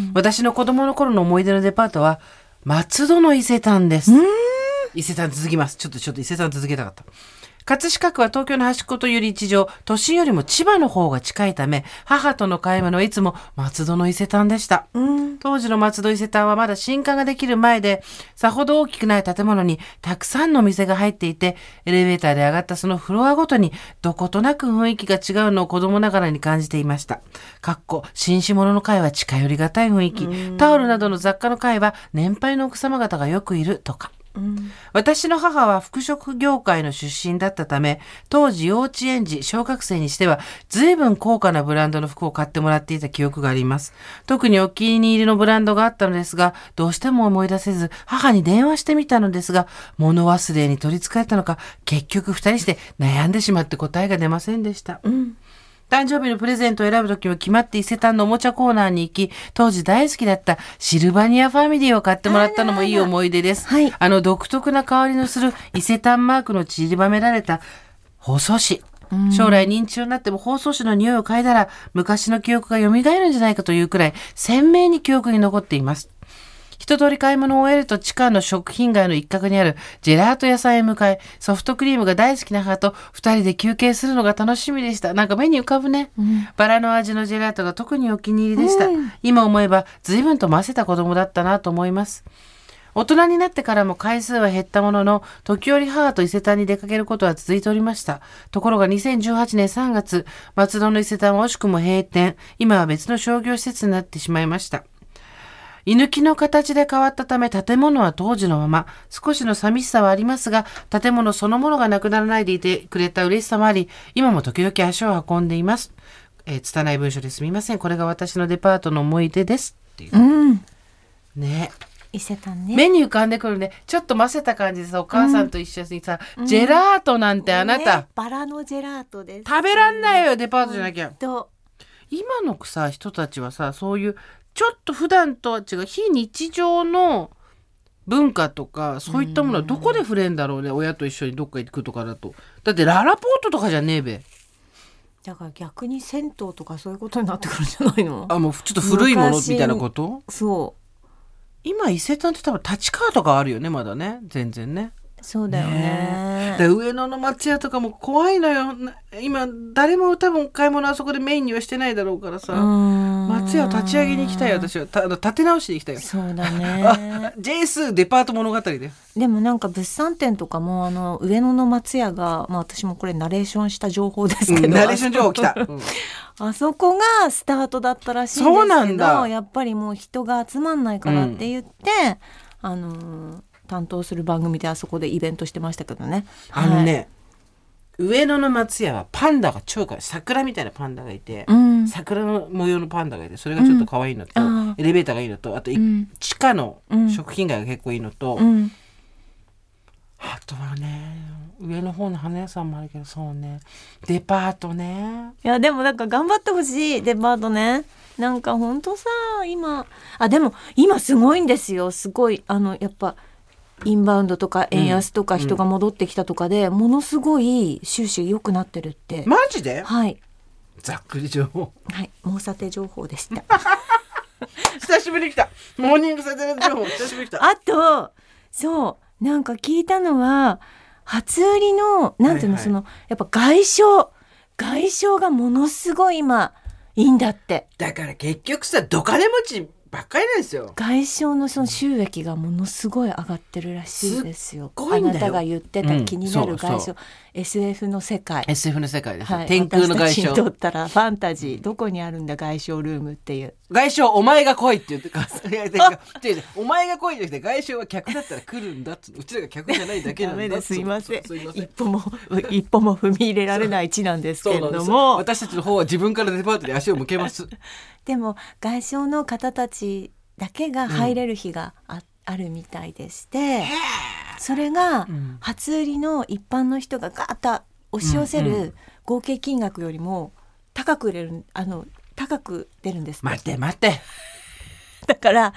私の子供の頃の思い出のデパートは松戸の伊勢丹です。伊勢丹続きます。ちょっとちょっと伊勢丹続けたかった。葛飾区は東京の端っこという立地上、都心よりも千葉の方が近いため、母との買い物はいつも松戸の伊勢丹でした。うん、当時の松戸伊勢丹はまだ新館ができる前で、さほど大きくない建物にたくさんの店が入っていて、エレベーターで上がったそのフロアごとにどことなく雰囲気が違うのを子供ながらに感じていました。かっこ紳士物の階は近寄りがたい雰囲気、タオルなどの雑貨の階は年配の奥様方がよくいるとか。うん、私の母は服飾業界の出身だったため、当時幼稚園児、小学生にしては随分高価なブランドの服を買ってもらっていた記憶があります。特にお気に入りのブランドがあったのですが、どうしても思い出せず、母に電話してみたのですが、物忘れに取り憑かれたのか、結局二人して悩んでしまって答えが出ませんでした。うん、誕生日のプレゼントを選ぶときは決まって伊勢丹のおもちゃコーナーに行き、当時大好きだったシルバニアファミリーを買ってもらったのもいい思い出です。あ, らら、はい、あの独特な香りのする伊勢丹マークの散りばめられた包装紙。将来認知症になっても包装紙の匂いを嗅いだら昔の記憶が蘇るんじゃないかというくらい鮮明に記憶に残っています。一通り買い物を終えると地下の食品街の一角にあるジェラート屋さんへ向かい、ソフトクリームが大好きな母と二人で休憩するのが楽しみでした。なんか目に浮かぶね、うん、バラの味のジェラートが特にお気に入りでした、うん、今思えば随分とませた子供だったなと思います。大人になってからも回数は減ったものの、時折母と伊勢丹に出かけることは続いておりました。ところがにせんじゅうはちねんさんがつ、松戸の伊勢丹は惜しくも閉店。今は別の商業施設になってしまいました。居抜きの形で変わったため建物は当時のまま、少しの寂しさはありますが、建物そのものがなくならないでいてくれた嬉しさもあり、今も時々足を運んでいます。えー、拙い文章ですみません。これが私のデパートの思い出ですっていう。うん、ね。 伊勢丹ね。 目に浮かんでくるね。ちょっとませた感じでさ、お母さんと一緒にさ、うん、ジェラートなんてあなた、 ね、バラのジェラートです。 食べらんないよ、デパートじゃなきゃ。今のさ人たちはさ、そういうちょっと普段とは違う非日常の文化とかそういったものはどこで触れんだろうね。親と一緒にどっか行くとかだと。だってララポートとかじゃねえべ。 だから逆に銭湯とかそういうことになってくるんじゃないの？ あ、もうちょっと古いものみたいなこと？ そう今伊勢丹って多分立川とかあるよね、まだね、全然ね。 そうだよね。 で上野の松屋とかも怖いのよ。今誰も多分買い物あそこでメインにはしてないだろうからさ、松屋を立ち上げに行きたい。私はた立て直しに行きたいよ。 そうだね。 ジェイス デパート物語で。 でもなんか物産展とかもあの上野の松屋が、まあ、私もこれナレーションした情報ですけど、うん、 ナレーション情報来た、うん、 あそこがスタートだったらしいんですけど、そうなんだ。やっぱりもう人が集まんないからって言って、うん、あのー担当する番組であそこでイベントしてましたけどね。 あのね、はい、上野の松屋はパンダが超可愛い。桜みたいなパンダがいて、うん、桜の模様のパンダがいて、それがちょっと可愛いのと、うん、エレベーターがいいのと、あと、うん、地下の食品街が結構いいのと、うん、あとはね上の方の花屋さんもあるけど、そうねデパートね。 いやでもなんか頑張ってほしいデパートね。なんかほんとさ今あでも今すごいんですよ。すごいあのやっぱインバウンドとか円安とか人が戻ってきたとかで、うん、ものすごい収支良くなってるって。 マジで？ はい。 ざっくり情報。 はい。モーサテ情報でした。 久しぶりに来た。モーニングサテ情報久しぶりに来た。 あとそうなんか聞いたのは初売りのなんていうの、はいはい、そのやっぱ外商外商がものすごい今いいんだって。 だから結局さドカネ持ちばっかりなんですよ。 外商のその収益がものすごい上がってるらしいですよ。あなたが言ってた気になる外商、うん、そうそう エスエフ の世界エスエフ の世界です、はい、天空の外商。 私たちにとったらファンタジーどこにあるんだ外商ルームっていう。 外商お前が来いって言ってか違う違うお前が来いじゃなくて外商は客だったら来るんだっつうちらが客じゃないだけなんだ。ダメですいません。一歩も一歩も踏み入れられない地なんですけれども、 私たちの方は自分からデパートに足を向けます。 でも外商の方たちだけが入れる日が あ,、うん、あるみたいでして、それが初売りの一般の人がガーッと押し寄せる合計金額よりも高く売れるあの高く出るんです。 待って待ってだから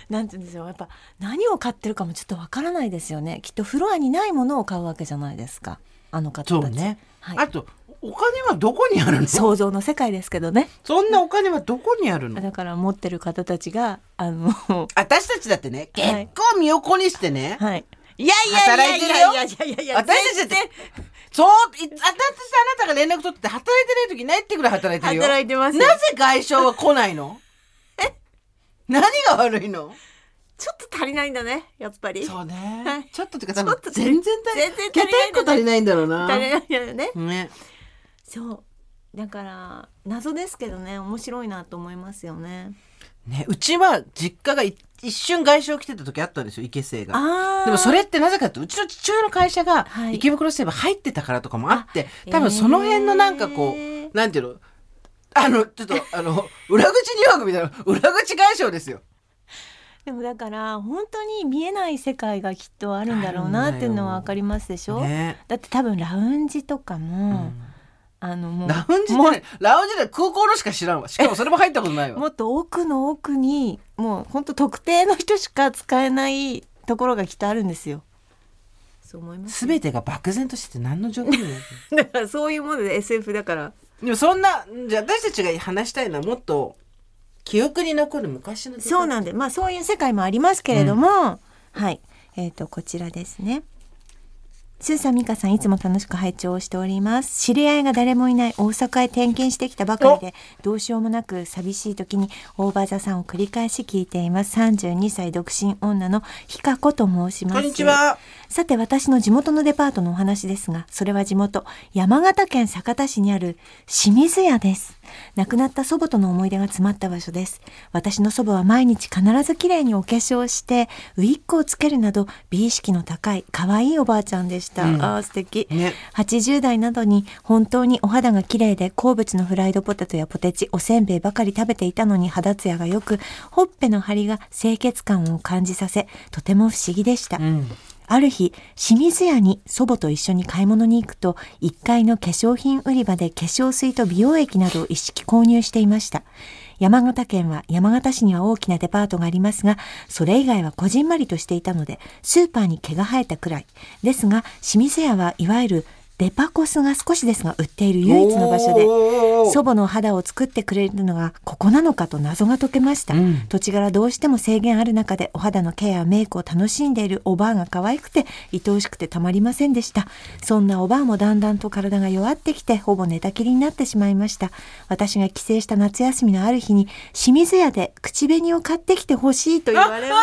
なんて言うんですよ、やっぱ何を買ってるかもちょっとわからないですよね。きっとフロアにないものを買うわけじゃないですか、あの方たち。 そうね、 はい、 あとお金はどこにあるの？ 想像の世界ですけどね。 そんなお金はどこにあるの？ だから持ってる方たちがあの私たちだってね、結構身を粉にしてね、 はい、 いやいやいやいやいやいやいやいや、私たちだってそう、私あなたが連絡取って働いてない時ないってぐらい働いてるよ。 働いてます。 なぜ外商は来ないの？何が悪いの？ ちょっと足りないんだね、やっぱり。 そうね、 はい、 ちょっとっていうか多分全然足りない、 全然足りないんだね。 足りないんだろうな。 足りないんだよね。 ね、 そうだから謎ですけどね、面白いなと思いますよね。 ね、うちは実家が一瞬外商来てた時あったんですよ、池製が。でもそれってなぜかってうちの父親の会社が池袋西部入ってたからとかもあって、はい、多分その辺のなんかこう、えー、なんていうの、あのちょっとあの裏口入学みたいな裏口外商ですよ。でもだから本当に見えない世界がきっとあるんだろうなっていうのは分かりますでしょ、ね、だって多分ラウンジとかも、うんあのもうラウンジでラウンジで空港のしか知らんわ。しかもそれも入ったことないわ。 もっと奥の奥にもう本当特定の人しか使えないところがきっとあるんですよ。そう思います。 全てが漠然として何の状況になるだからそういうもので エスエフ だから。 でもそんなじゃあ私たちが話したいのはもっと記憶に残る昔の。 そうなんで、まあそういう世界もありますけれども、うん、はいえーとこちらですね。スーさん、ミカさん、いつも楽しく拝聴しております。知り合いが誰もいない大阪へ転勤してきたばかりで、どうしようもなく寂しい時にオーバーザさんを繰り返し聞いています。さんじゅうにさい独身女のひかこと申します。 こんにちは。 さて、私の地元のデパートのお話ですが、それは地元山形県酒田市にある清水屋です。亡くなった祖母との思い出が詰まった場所です。私の祖母は毎日必ずきれいにお化粧してウィッグをつけるなど美意識の高い可愛いおばあちゃんでした。うん、あー素敵、ね、はちじゅう代などに本当にお肌がきれいで好物のフライドポテトやポテチ、おせんべいばかり食べていたのに肌ツヤが良く、ほっぺの張りが清潔感を感じさせ、とても不思議でした。うん、ある日、清水屋に祖母と一緒に買い物に行くと、いっかいの化粧品売り場で化粧水と美容液などを一式購入していました。山形県は山形市には大きなデパートがありますが、それ以外はこじんまりとしていたので、スーパーに毛が生えたくらい。ですが、清水屋はいわゆるデパコスが少しですが売っている唯一の場所で、祖母の肌を作ってくれるのがここなのかと謎が解けました。うん、土地柄どうしても制限ある中でお肌のケアやメイクを楽しんでいるおばあが可愛くて愛おしくてたまりませんでした。そんなおばあもだんだんと体が弱ってきてほぼ寝たきりになってしまいました。私が帰省した夏休みのある日に清水屋で口紅を買ってきてほしいと言われました。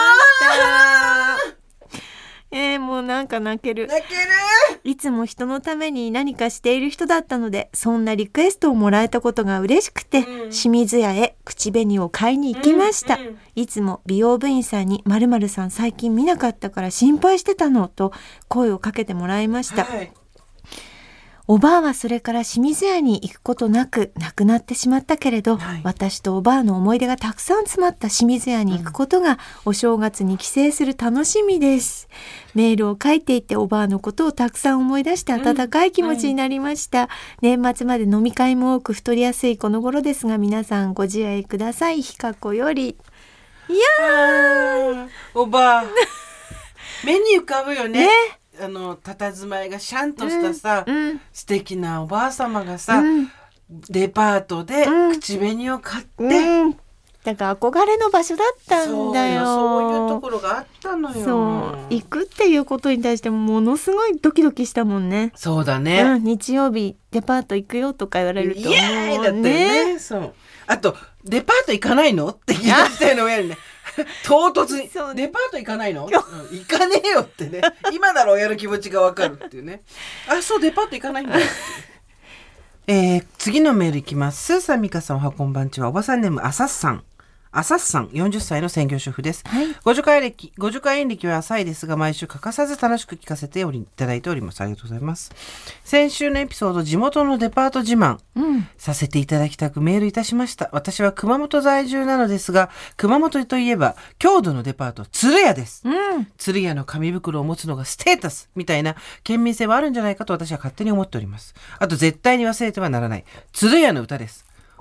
えー、もうなんか泣ける。 泣ける。 いつも人のために何かしている人だったので、そんなリクエストをもらえたことが嬉しくて、うん、清水屋へ口紅を買いに行きました。うんうん、いつも美容部員さんに〇〇さん最近見なかったから心配してたのと声をかけてもらいました。はい、おばあはそれから清水屋に行くことなく亡くなってしまったけれど、はい、私とおばあの思い出がたくさん詰まった清水屋に行くことが、うん、お正月に帰省する楽しみです。メールを書いていておばあのことをたくさん思い出して温かい気持ちになりました。うんはい、年末まで飲み会も多く太りやすいこの頃ですが、皆さんご自愛ください。ひかこより。いやーおばあ目に浮かぶよね。ねあの佇まいがシャンとしたさ、うんうん、素敵なおばあ様がさ、うん、デパートで口紅を買って、うん、 だから憧れの場所だったんだよ。 そういうところがあったのよ。 そう行くっていうことに対してものすごいドキドキしたもんね。 そうだね、 うん、日曜日デパート行くよとか言われるとイエーイだったよね。そうあとデパート行かないのって聞いたのをやるね唐突にデパート行かないの、うん、行かねえよってね今なら親の気持ちがわかるっていうねあそうデパート行かないんだってえー、次のメールいきます。スーさん、ミカさん、おはこんばんちは。おばさんネームアサッサンアサッサンよんじゅっさいの専業主婦です。はい、ご助会歴ご助会員歴は浅いですが、毎週欠かさず楽しく聞かせておりいただいております。ありがとうございます。先週のエピソード、地元のデパート自慢、うん、させていただきたくメールいたしました。私は熊本在住なのですが、熊本といえば郷土のデパート鶴屋です。うん、鶴屋の紙袋を持つのがステータスみたいな県民性はあるんじゃないかと私は勝手に思っております。あと絶対に忘れてはならない鶴屋の歌です。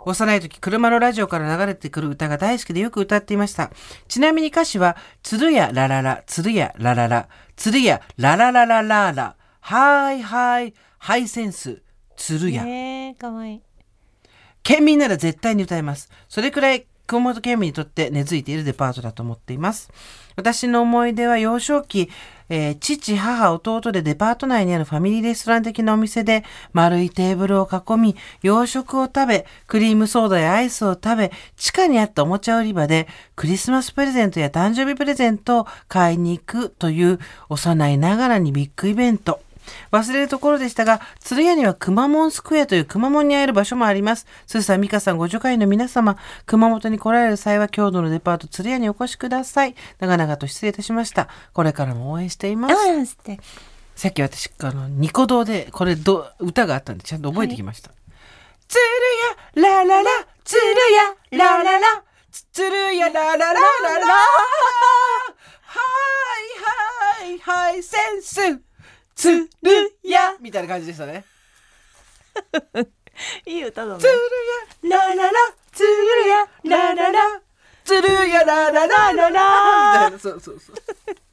幼い時車のラジオから流れてくる歌が大好きでよく歌っていました。ちなみに歌詞はつるやラララつるやラララつるやララララララはいはいハイセンスつるや。 えー、かわいい。 県民なら絶対に歌えます。それくらい熊本県民にとって根付いているデパートだと思っています。私の思い出は幼少期、えー、父、母、弟でデパート内にあるファミリーレストラン的なお店で丸いテーブルを囲み、洋食を食べ、クリームソーダやアイスを食べ、地下にあったおもちゃ売り場でクリスマスプレゼントや誕生日プレゼントを買いに行くという幼いながらにビッグイベント。忘れるところでしたが、鶴屋にはくまモンスクエアというくまモンに会える場所もあります。スーさん、ミカさん、ご助会の皆様、熊本に来られる際は郷土のデパート鶴屋にお越しください。長々と失礼いたしました。これからも応援しています。 あ、素敵。 さっき私あのニコ動でこれど歌があったんでちゃんと覚えてきました。はい、鶴屋ラララ鶴屋ラララ鶴屋ラララララはいはいはいセンスつるやみたいな感じでしたね。 いい歌だね。 つるやラララつるやラララつるやラララララみたいな。そうそうそう。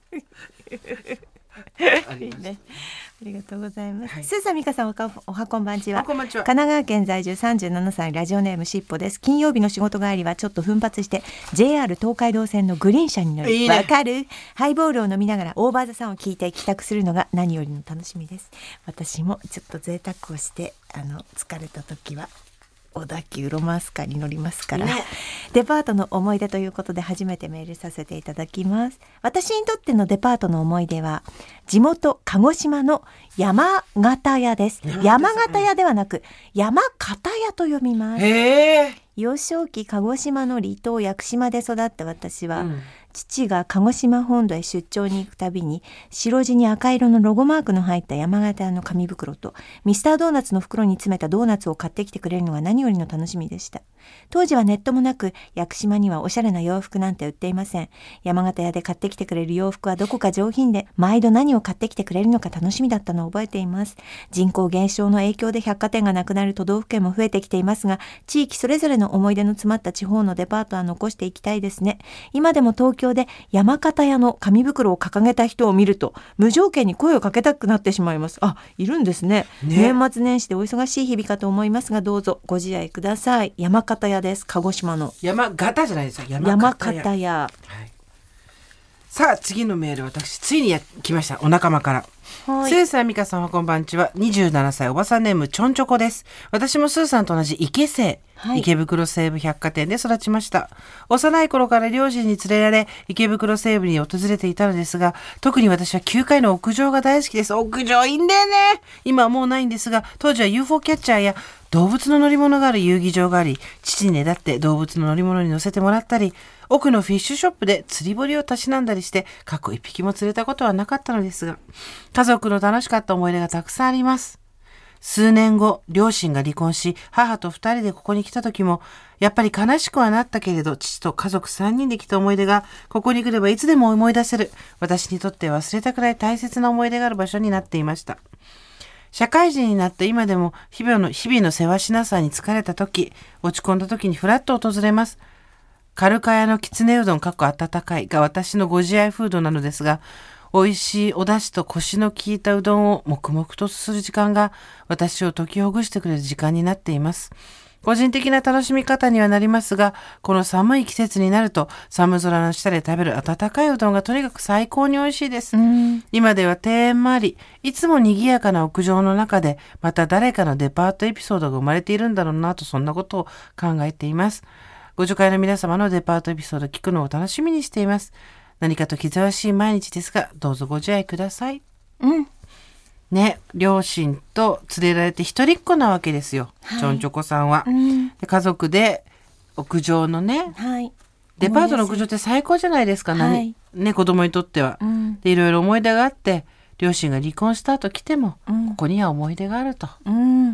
ありいいね。ありがとうございます。 はい、 スーさん、ミカさん、おかおはこんばんちは。 こんばんちは。 神奈川県在住さんじゅうななさい、ラジオネームしっぽです。金曜日の仕事帰りはちょっと奮発して ジェイアール 東海道線のグリーン車に乗り、わかるハイボールを飲みながらオーバーザさんを聞いて帰宅するのが何よりの楽しみです。私もちょっと贅沢をしてあの疲れた時は小田急ロマンスカーに乗りますから、ね、デパートの思い出ということで初めてメールさせていただきます。私にとってのデパートの思い出は地元鹿児島の山形屋です。山形屋ではなく山形屋と読みます。 へー。 幼少期鹿児島の離島屋久島で育った私は、うん、父が鹿児島本土へ出張に行くたびに白地に赤色のロゴマークの入った山形屋の紙袋とミスタードーナツの袋に詰めたドーナツを買ってきてくれるのが何よりの楽しみでした。当時はネットもなく屋久島にはおしゃれな洋服なんて売っていません。山形屋で買ってきてくれる洋服はどこか上品で毎度何を買ってきてくれるのか楽しみだったのを覚えています。人口減少の影響で百貨店がなくなる都道府県も増えてきていますが、地域それぞれの思い出の詰まった地方のデパートは残していきたいですね。今でも東京で山形屋の紙袋を掲げた人を見ると無条件に声をかけたくなってしまいます。あ、いるんですね。ね、年末年始でお忙しい日々かと思いますが、どうぞご自愛ください。山形屋です。鹿児島の山形じゃないですよ。 山形屋。はい、 さあ次のメール、私ついにや来ました。お仲間から。スーさん、ミカさんはこんばんちは。にじゅうななさいおばさんネームちょんちょこです。私もスーさんと同じ池生、はい、池袋西武百貨店で育ちました。幼い頃から両親に連れられ池袋西武に訪れていたのですが、特に私はきゅうかいの屋上が大好きです。屋上いいんだよね。今はもうないんですが、当時は ユーフォー キャッチャーや動物の乗り物がある遊技場があり、父にねだって動物の乗り物に乗せてもらったり、奥のフィッシュショップで釣り堀をたしなんだりして、過去一匹も釣れたことはなかったのですが、家族の楽しかった思い出がたくさんあります。数年後、両親が離婚し、母と二人でここに来た時も、やっぱり悲しくはなったけれど、父と家族三人で来た思い出が、ここに来ればいつでも思い出せる、私にとって忘れたくない大切な思い出がある場所になっていました。社会人になって今でも日々の、日々の世話しなさに疲れた時、落ち込んだ時にふらっと訪れます。カルカヤのきつねうどんかっこ温かいが私のご自愛フードなのですが、美味しいお出汁とコシの効いたうどんを黙々とする時間が私を解きほぐしてくれる時間になっています。個人的な楽しみ方にはなりますが、この寒い季節になると寒空の下で食べる温かいうどんがとにかく最高に美味しいです。今では庭園もあり、いつも賑やかな屋上の中でまた誰かのデパートエピソードが生まれているんだろうなと、そんなことを考えています。ご助会の皆様のデパートエピソードを聞くのを楽しみにしています。何かと気ぜわしい毎日ですが、どうぞご自愛ください。 うん。 ね、両親と連れられて一人っ子なわけですよ。はい、ちょんちょこさんは、うん、で家族で屋上のね、はい、デパートの屋上って最高じゃないですか。はい、ね、子供にとっては、うん、でいろいろ思い出があって、両親が離婚した後来ても、うん、ここには思い出があると。うん、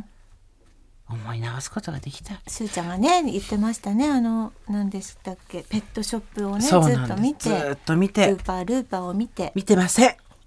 思い直すことができた。 すーちゃんがね言ってましたね。あの何でしたっけ、ペットショップをねずっと見てずっと見てルーパールーパーを見て見てません。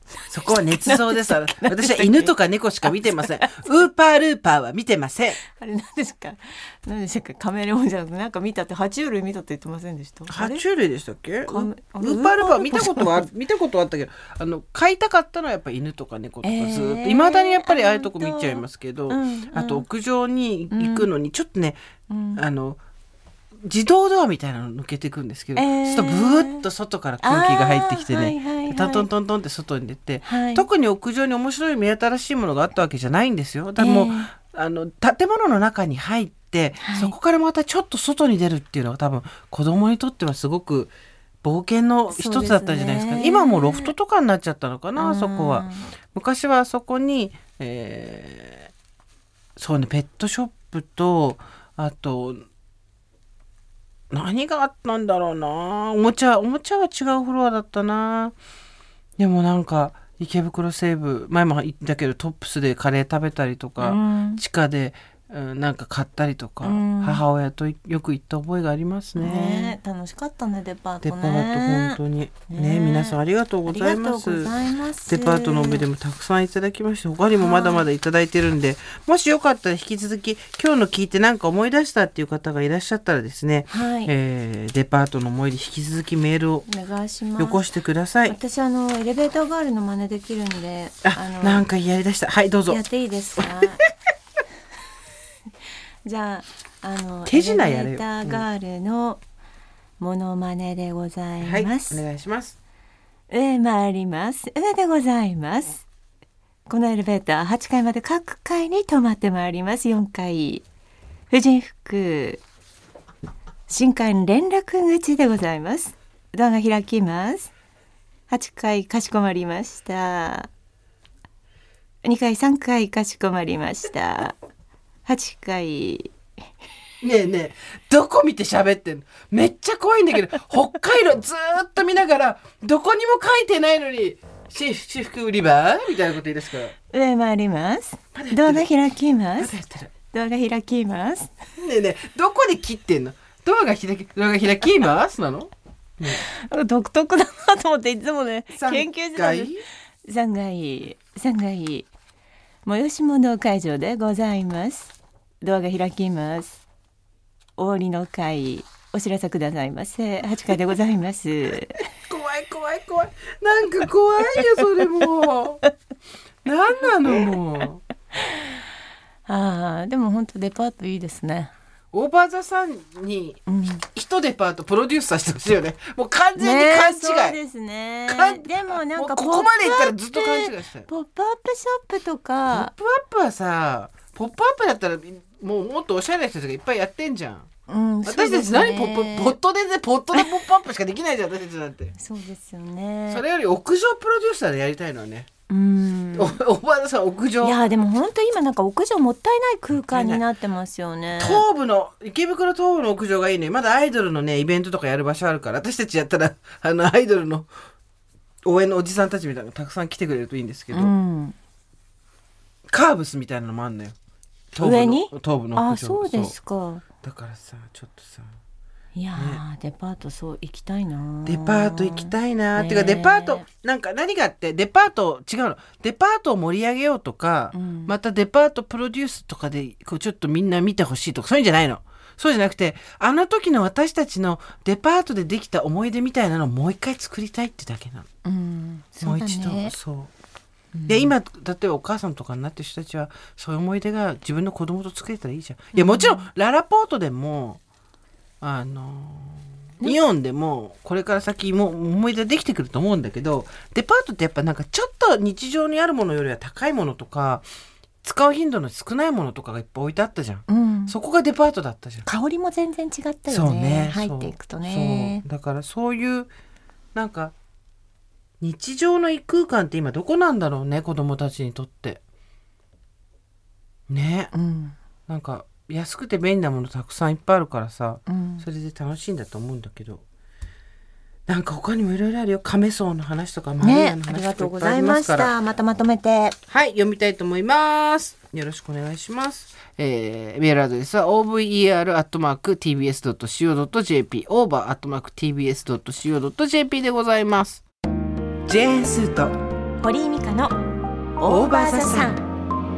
そこは捏造です。私は犬とか猫しか見てません。ウーパールーパーは見てません。 あれ何ですか、何でしたっけ、カメレオンじゃなくてなんか見たって、爬虫類見たって言ってませんでした？ 爬虫類でしたっけ？ウーパールーパーは見たことは見たことはあったけど、あの飼いたかったのはやっぱ犬とか猫とかずっと、いま、えー、だにやっぱりああいうとこ見ちゃいますけど、うんうん、あと屋上に行くのにちょっとね、うん、あの自動ドアみたいなの抜けていくんですけど、えー、ちょっとブーッと外から空気が入ってきてね、はいはいはい、タントントントンって外に出て、はい、特に屋上に面白い目新しいものがあったわけじゃないんですよ。だからもう、えー、あの建物の中に入って、はい、そこからまたちょっと外に出るっていうのが多分子供にとってはすごく冒険の一つだったんじゃないですか、ね、今もうロフトとかになっちゃったのかな、そこは。昔はそこに、えー、そうね、ペットショップと、あと何があったんだろうな、おもちゃおもちゃは違うフロアだったな。でもなんか池袋西部、前も言ったけどトップスでカレー食べたりとか、うん、地下で、うん、なんか買ったりとか、うん、母親とよく行った覚えがありますね。 ね、楽しかったね、デパートね。 デパート本当に ね, ね皆さんありがとうございます。デパートの上でもたくさんいただきまして、他にもまだまだいただいてるんで、もしよかったら引き続き今日の聞いてなんか思い出したっていう方がいらっしゃったらですね、はい、えー、デパートの思い出引き続きメールをよこしてください。 私あのエレベーターガールの真似できるんで、 ああのなんかやりだした。はい、どうぞやっていいですか？じゃあ、あの手品やれよ。 エレベーターガールのモノマネでございます、 はい、お願いします。 上回ります、上でございます。このエレベーターはちかいまで各階に止まってまいります。よんかい婦人服新館連絡口でございます。ドアが開きます。はちかいかしこまりました。にかいさんかいかしこまりました。はちかい。 ねえねえ、どこ見て喋ってんの？めっちゃ怖いんだけど北海道ずっと見ながらどこにも書いてないのに私服売り場みたいなこと言い出すから。 上回ります。ドアが開きます。ドアが開きます。 ねえねえ、どこで切ってんの？ドアが開き、ドアが開きますなの？ ね、独特だなと思っていつもね研究してたんです。さんがいさんがい催し物会場でございます。ドアが開きます。終わりの会お知らせくださいませ。はちかいでございます。 怖い怖い怖い、なんか怖いよそれもなんなのもうあーでも本当デパートいいですね。 オーバーザさんに一デパートプロデュースさせてほしいよね。もう完全に勘違い、ね、 そうですね。でもなんかここまでいったらずっと勘違いしたよ。 ポップアップショップとか、 ポップアップはさ、ポップアップだったらもうもっとおしゃれな人たちがいっぱいやってんじゃん、うん、私たち何ポップポットでポットでポップアップしかできないじゃん私たちなんて。 そうですよね。 それより屋上プロデューサーでやりたいのはね、うん、お, おばあさん屋上。 いやでも本当今なんか屋上もったいない空間になってますよね。 東部の池袋東部の屋上がいいね。まだアイドルのねイベントとかやる場所あるから、私たちやったらあのアイドルの応援のおじさんたちみたいなのたくさん来てくれるといいんですけど、うん、カーブスみたいなのもあんのよ上に。 東部の屋上。 あ、そうですか。 だからさちょっとさ、 いやー、ね、デパートそう行きたいな。 デパート行きたいな、ね、てかデパートなんか何があってデパート違うの。デパートを盛り上げようとか、うん、またデパートプロデュースとかでこうちょっとみんな見てほしいとかそういうんじゃないの。そうじゃなくて、あの時の私たちのデパートでできた思い出みたいなのをもう一回作りたいってだけなの、うん、もう一度。そう、うん、で今例えばお母さんとかになってる人たちはそういう思い出が自分の子供と作れたらいいじゃん。いやもちろん、うん、ララポートでもあのイオンでもこれから先も思い出できてくると思うんだけど、デパートってやっぱなんかちょっと日常にあるものよりは高いものとか使う頻度の少ないものとかがいっぱい置いてあったじゃん、うん、そこがデパートだったじゃん。 香りも全然違ったよね。そうね、入っていくとね。 そうだからそういうなんか日常の異空間って今どこなんだろうね、子供たちにとってね、うん、なんか安くて便利なものたくさんいっぱいあるからさ、うん、それで楽しいんだと思うんだけど、なんか他にもいろいろあるよ。亀荘の話とかマリアの話とか、ね、ありがとうございました。 またまとめてはい読みたいと思います。よろしくお願いします。えー、メールアドレスは オーブイイーアール アットマーク ティービーエス ドット シーオー ドット ジェーピー オーバー アットマーク ティービーエス ドット シーオー ドット ジェーピー でございます。ジェーンスーと堀井美香のオーバーザさん。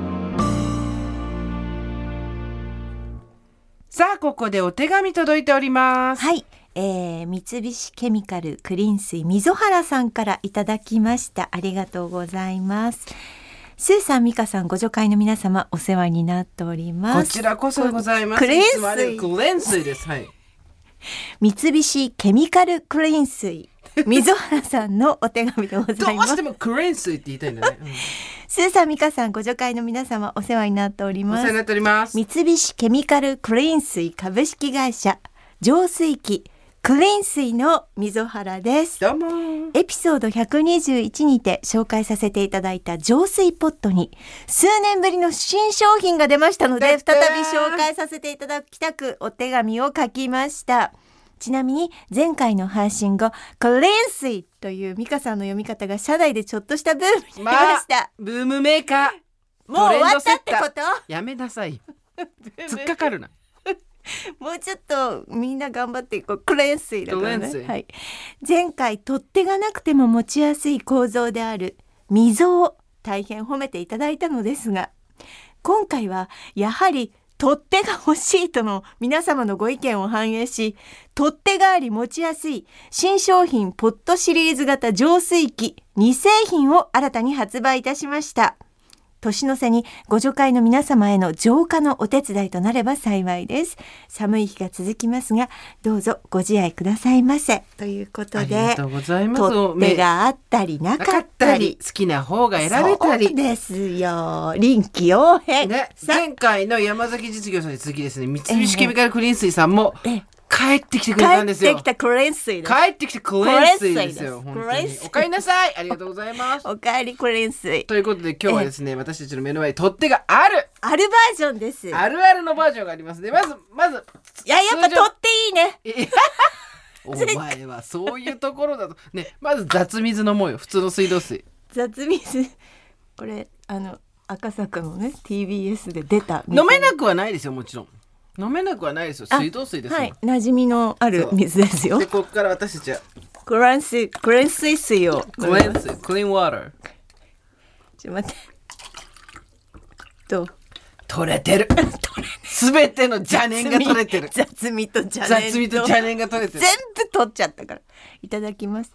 さあここでお手紙届いております。 はい、えー、三菱ケミカルクリーン水溝原さんからいただきました。ありがとうございます。スーさん、ミカさん、ご助会の皆様、お世話になっております。 こちらこそでございます。 クレーン水、 クレーン水です。はい。 三菱ケミカルクリーン水溝原さんのお手紙でございます。 どうしてもクレーン水って言いたいんだね。うん、 スーさん、ミカさん、ご助会の皆様、お世話になっております。 お世話になっております。 三菱ケミカルクリーン水株式会社浄水器クリーン水の溝原です。 どうも。 エピソードひゃくにじゅういちにて紹介させていただいた浄水ポットに数年ぶりの新商品が出ましたので、再び紹介させていただきたくお手紙を書きました。ちなみに前回の配信後、クリーン水というミカさんの読み方が社内でちょっとしたブームになりました、まあ、 ブームメーカーもう終わったってこと？ やめなさい。突っかかるな。 もうちょっとみんな頑張っていこう。クレーン水だからね、はい、前回取っ手がなくても持ちやすい構造である溝を大変褒めていただいたのですが、今回はやはり取っ手が欲しいとの皆様のご意見を反映し、取っ手があり持ちやすい新商品ポットシリーズ型浄水器に製品を新たに発売いたしました。年の瀬にご助会の皆様への浄化のお手伝いとなれば幸いです。寒い日が続きますが、どうぞご自愛くださいませということで、 ありがとうございます。 取っ手があったりなかったり、 好きな方が選べたり、 そうですよ、臨機応変、 ね、前回の山崎実業さんに続きですね、三菱ケミカルクリーン水さんも、ええ帰ってきてくれたんですよ。 帰ってきたクレーン水です。 帰ってきてクレーン水ですよ。本当にお帰りなさい。ありがとうございます。 お帰りクレーン水。 ということで今日はですね、私たちの目の前に取っ手がある。 あるバージョンです。 あるあるのバージョンがありますね。まずまずいややっぱ取っていいね。 お前はそういうところだとね。まず雑水飲もうよ。普通の水道水。 雑水。これあの赤坂のね ティービーエス で出た。 飲めなくはないですよ、もちろん。飲めなくはないですよ。水道水ですよ。 はい、馴染みのある水ですよ。 でここから私たちはクレーン水クレーン水水をクレーン水クリーンワーター。 ちょっと待って。どう？ 取れてる。すべての邪念が取れてる。 雑味と邪念。 雑味と邪念が取れてる。 全部取っちゃったから。いただきます。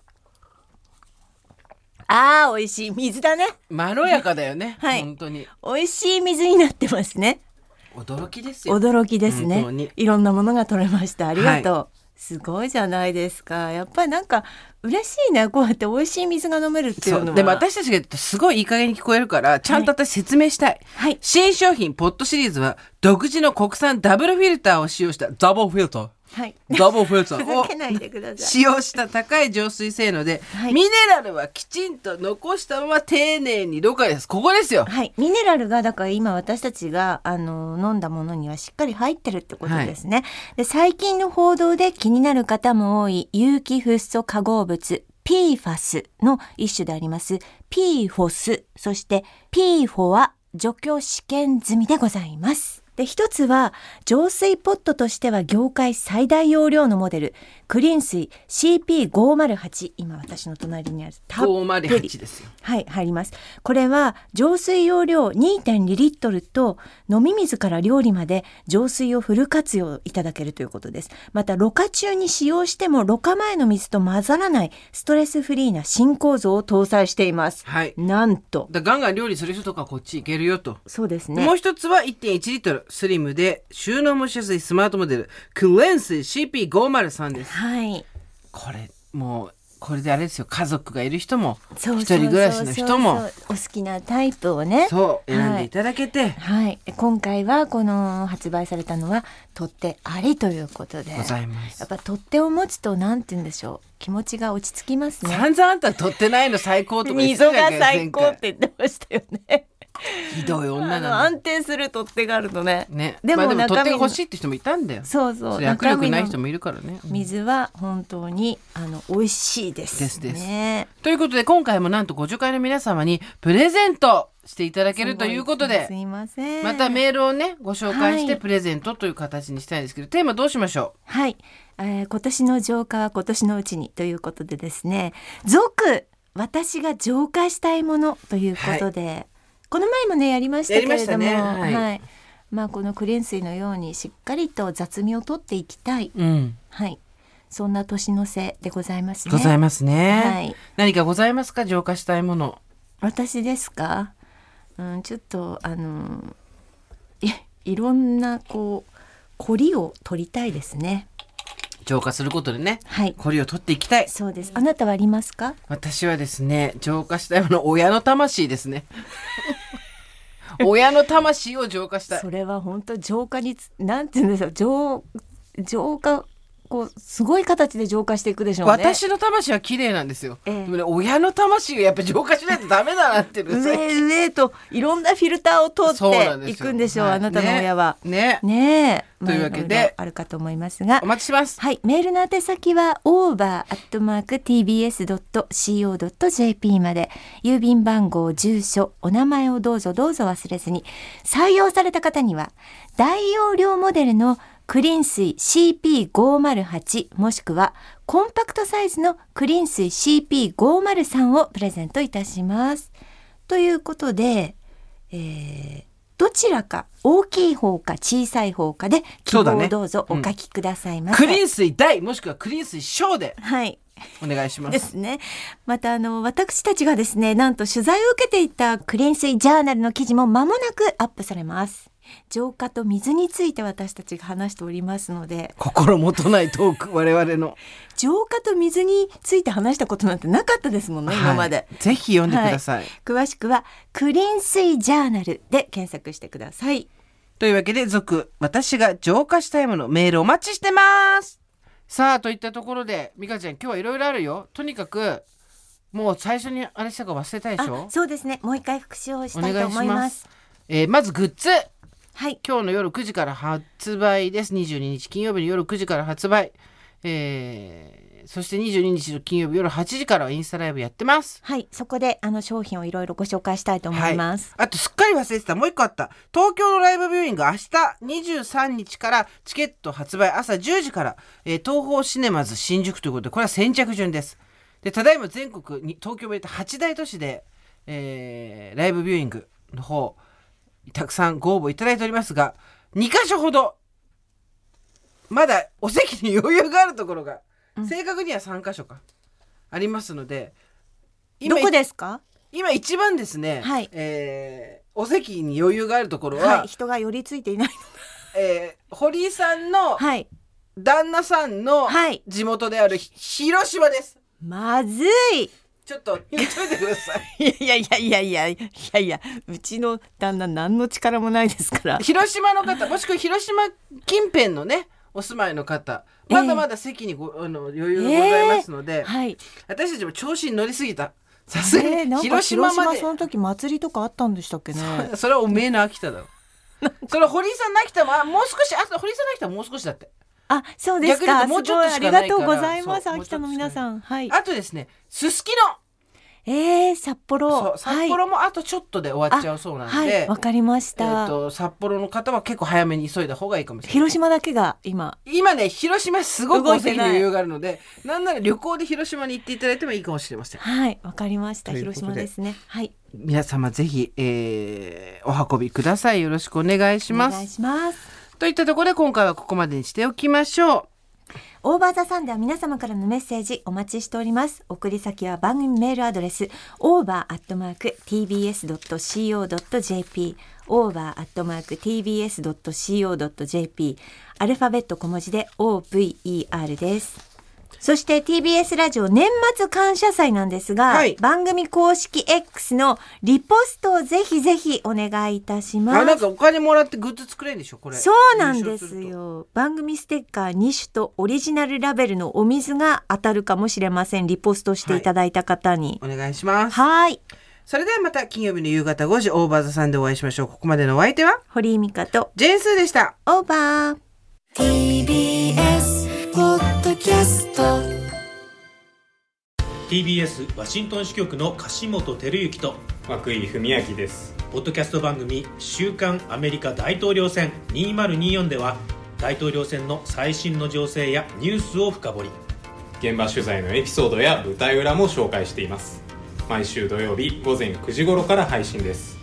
あー美味しい水だね。 まろやかだよね。 はい。 本当に美味しい水になってますね。 驚きですよ。 驚きですね。いろんなものが取れました。ありがとう、はい、すごいじゃないですか。やっぱりなんか嬉しいね、こうやって美味しい水が飲めるっていうのは。 でも私たちが言うとすごいいい加減に聞こえるからちゃんと私説明したい、はい、新商品ポットシリーズは独自の国産ダブルフィルターを使用したダブルフィルターはい、ダブルフィルターを使用した高い浄水性能で、はい、ミネラルはきちんと残したまま丁寧にろ過です。ここですよ。 はい、ミネラルがだから今私たちがあの飲んだものにはしっかり入ってるってことですね、はい、で最近の報道で気になる方も多い有機フッ素化合物ピーファス の一種であります ピーフォス、そして ピーフォ は除去試験済みでございます。で一つは浄水ポットとしては業界最大容量のモデルクリーン水 シーピーごーまるはち、 今私の隣にあるたっぷりごーまるはちですよ。 はい入ります。これは浄水容量 にてんに リットルと飲み水から料理まで浄水をフル活用いただけるということです。またろ過中に使用してもろ過前の水と混ざらないストレスフリーな新構造を搭載しています、はい、なんとだガンガン料理する人とかこっちいけるよと。 そうですね。 もう一つは いってんいち リットルスリムで収納もしやすいスマートモデルクレーン水 シーピーごーまるさん です。 はい。 これもうこれであれですよ、家族がいる人も一人暮らしの人もお好きなタイプをねそう選んでいただけて、 はいはい、今回はこの発売されたのは取っ手ありということでございます。 やっぱ取っ手を持つとなんて言うんでしょう、気持ちが落ち着きますね。 散々あんた取ってないの最高とか言って溝が最高って言ってましたよね。 ひどい女なの。 安定する取っ手があるとね。 ね。でも、まあ、でも取っ手が欲しいって人もいたんだよ。 そうそう。 握力ない人もいるからね。 水は本当にあの美味しいです。 ですです。ということで今回もなんとご助会の皆様にプレゼントしていただけるということで、 すいません。 またメールをねご紹介してプレゼントという形にしたいんですけど、はい、テーマどうしましょう。 はい、えー、今年の浄化は今年のうちにということでですね、続私が浄化したいものということで、はい、この前もねやりましたけれども、ねはいはいまあ、このクレン水のようにしっかりと雑味を取っていきたい、うんはい、そんな年の瀬でございますね。 ございますね、はい、何かございますか、浄化したいもの。 私ですか、うん、ちょっとあの い, いろんなこうコリを取りたいですね。 浄化することでね、 はい、 コリを取っていきたい。 そうです。あなたはありますか？ 私はですね、浄化したいもの、親の魂ですね親の魂を浄化したい。 それは本当浄化になんていうんですか、浄浄化こうすごい形で浄化していくでしょうね。 私の魂は綺麗なんですよ、ええ、でもね、親の魂をやっぱり浄化しないとダメだなってる上上といろんなフィルターを通っていくんでしょう、はい、あなたの親はねねえというわけで、 まあ、あるかと思いますがお待ちします。 はい、メールの宛先は オーバー アットマーク ティービーエス ドット シーオー ドット ジェーピー まで、郵便番号、住所、お名前をどうぞどうぞ忘れずに。採用された方には大容量モデルのクリーン水 シーピーごーまるはち もしくはコンパクトサイズのクリーン水 シーピーごーまるさん をプレゼントいたします。ということで、えー、どちらか大きい方か小さい方かで希望をどうぞお書きくださいませ、 うん、クリーン水大もしくはクリーン水小で、 はい、 お願いします。 ですね。またあの私たちがですね、なんと取材を受けていたクリーン水ジャーナルの記事も間もなくアップされます。浄化と水について私たちが話しておりますので、 心もとないトーク我々の浄化と水について話したことなんてなかったですもんね、はい、今まで。 ぜひ読んでください、はい、 詳しくはクリーン水ジャーナルで検索してください。 というわけで、続私が浄化したいもの、メールお待ちしてます。さあといったところで、美香ちゃん今日はいろいろあるよ。とにかくもう最初にあれしたか忘れたでしょ。 そうですね、もう一回復習をしたいと思います。 えー、まずグッズ、 はい、 今日の夜くじから発売です。にじゅうににち金曜日の夜くじから発売、えー、そしてにじゅうににちの金曜日夜はちじからはインスタライブやってます。 はい、そこであの商品をいろいろご紹介したいと思います、 はい、あとすっかり忘れてた、もう一個あった。東京のライブビューイング、明日にじゅうさんにちからチケット発売朝じゅうじから、えー、東宝シネマズ新宿ということで、これは先着順です。で、ただいま全国に東京を入れてはちだい都市で、えー、ライブビューイングの方たくさんご応募いただいておりますが、にかしょほどまだお席に余裕があるところが、うん、正確にはさんかしょかありますので、 今どこですか？ 今一番ですね、はい、えー、お席に余裕があるところは、 はい、人が寄りついていないの、 えー、堀井さんの旦那さんの地元である広島です。 まずい、 ちょっと言っといてください。 いやいやいやいやいやいや、うちの旦那何の力もないですから。 広島の方、もしくは広島近辺のねお住まいの方、まだまだ席にご、えー、あの余裕がございますので、えーはい、私たちも調子に乗りすぎた。さすがに、えー、広島まで。 広島その時祭りとかあったんでしたっけね。 そ, それはおめえの秋田だろ。それ堀井さんの秋田ももう少し、あと堀井さんの秋田ももう少しだって。 あ、そうですか。 もうちょっとしかないから。 ありがとうございます、秋田の皆さん。はい。 あとですね、すすきの。 えー、札幌。 そう、札幌もあとちょっとで終わっちゃうそうなんで。 はい、わかりました。 えーと、札幌の方は結構早めに急いだ方がいいかもしれない。 広島だけが今。 今ね、広島すごくお席の余裕があるので、なんなら旅行で広島に行っていただいてもいいかもしれません。 はい、わかりました。広島ですね。はい。 皆様ぜひ、えー、お運びください。よろしくお願いします。 お願いします。 といったところで今回はここまでにしておきましょう。 オーバーザサンでは皆様からのメッセージお待ちしております。送り先は番組メールアドレス オーバー アットマーク ティービーエス ドット シーオー ドット ジェーピー オーバー アットマーク ティービーエス ドット シーオー ドット ジェーピー アルファベット小文字で オーブイイーアール です。そして ティービーエス ラジオ年末感謝祭なんですが、はい、番組公式 X のリポストをぜひぜひお願いいたします。 あ、なんかお金もらってグッズ作れるんでしょこれ。 そうなんですよ。番組ステッカーに種とオリジナルラベルのお水が当たるかもしれません。リポストしていただいた方に、 はい、お願いします。 はい。 それではまた金曜日の夕方ごじオーバーザさんでお会いしましょう。ここまでのお相手は堀井美香とジェーンスーでした。 オーバーティービーエス ポッドキャスト。 ティービーエス ワシントン支局の樫本照之と涌井文明です。 ポッドキャスト番組週刊アメリカ大統領選にせんにじゅうよんでは大統領選の最新の情勢やニュースを深掘り、 現場取材のエピソードや舞台裏も紹介しています。 毎週土曜日午前くじ頃から配信です。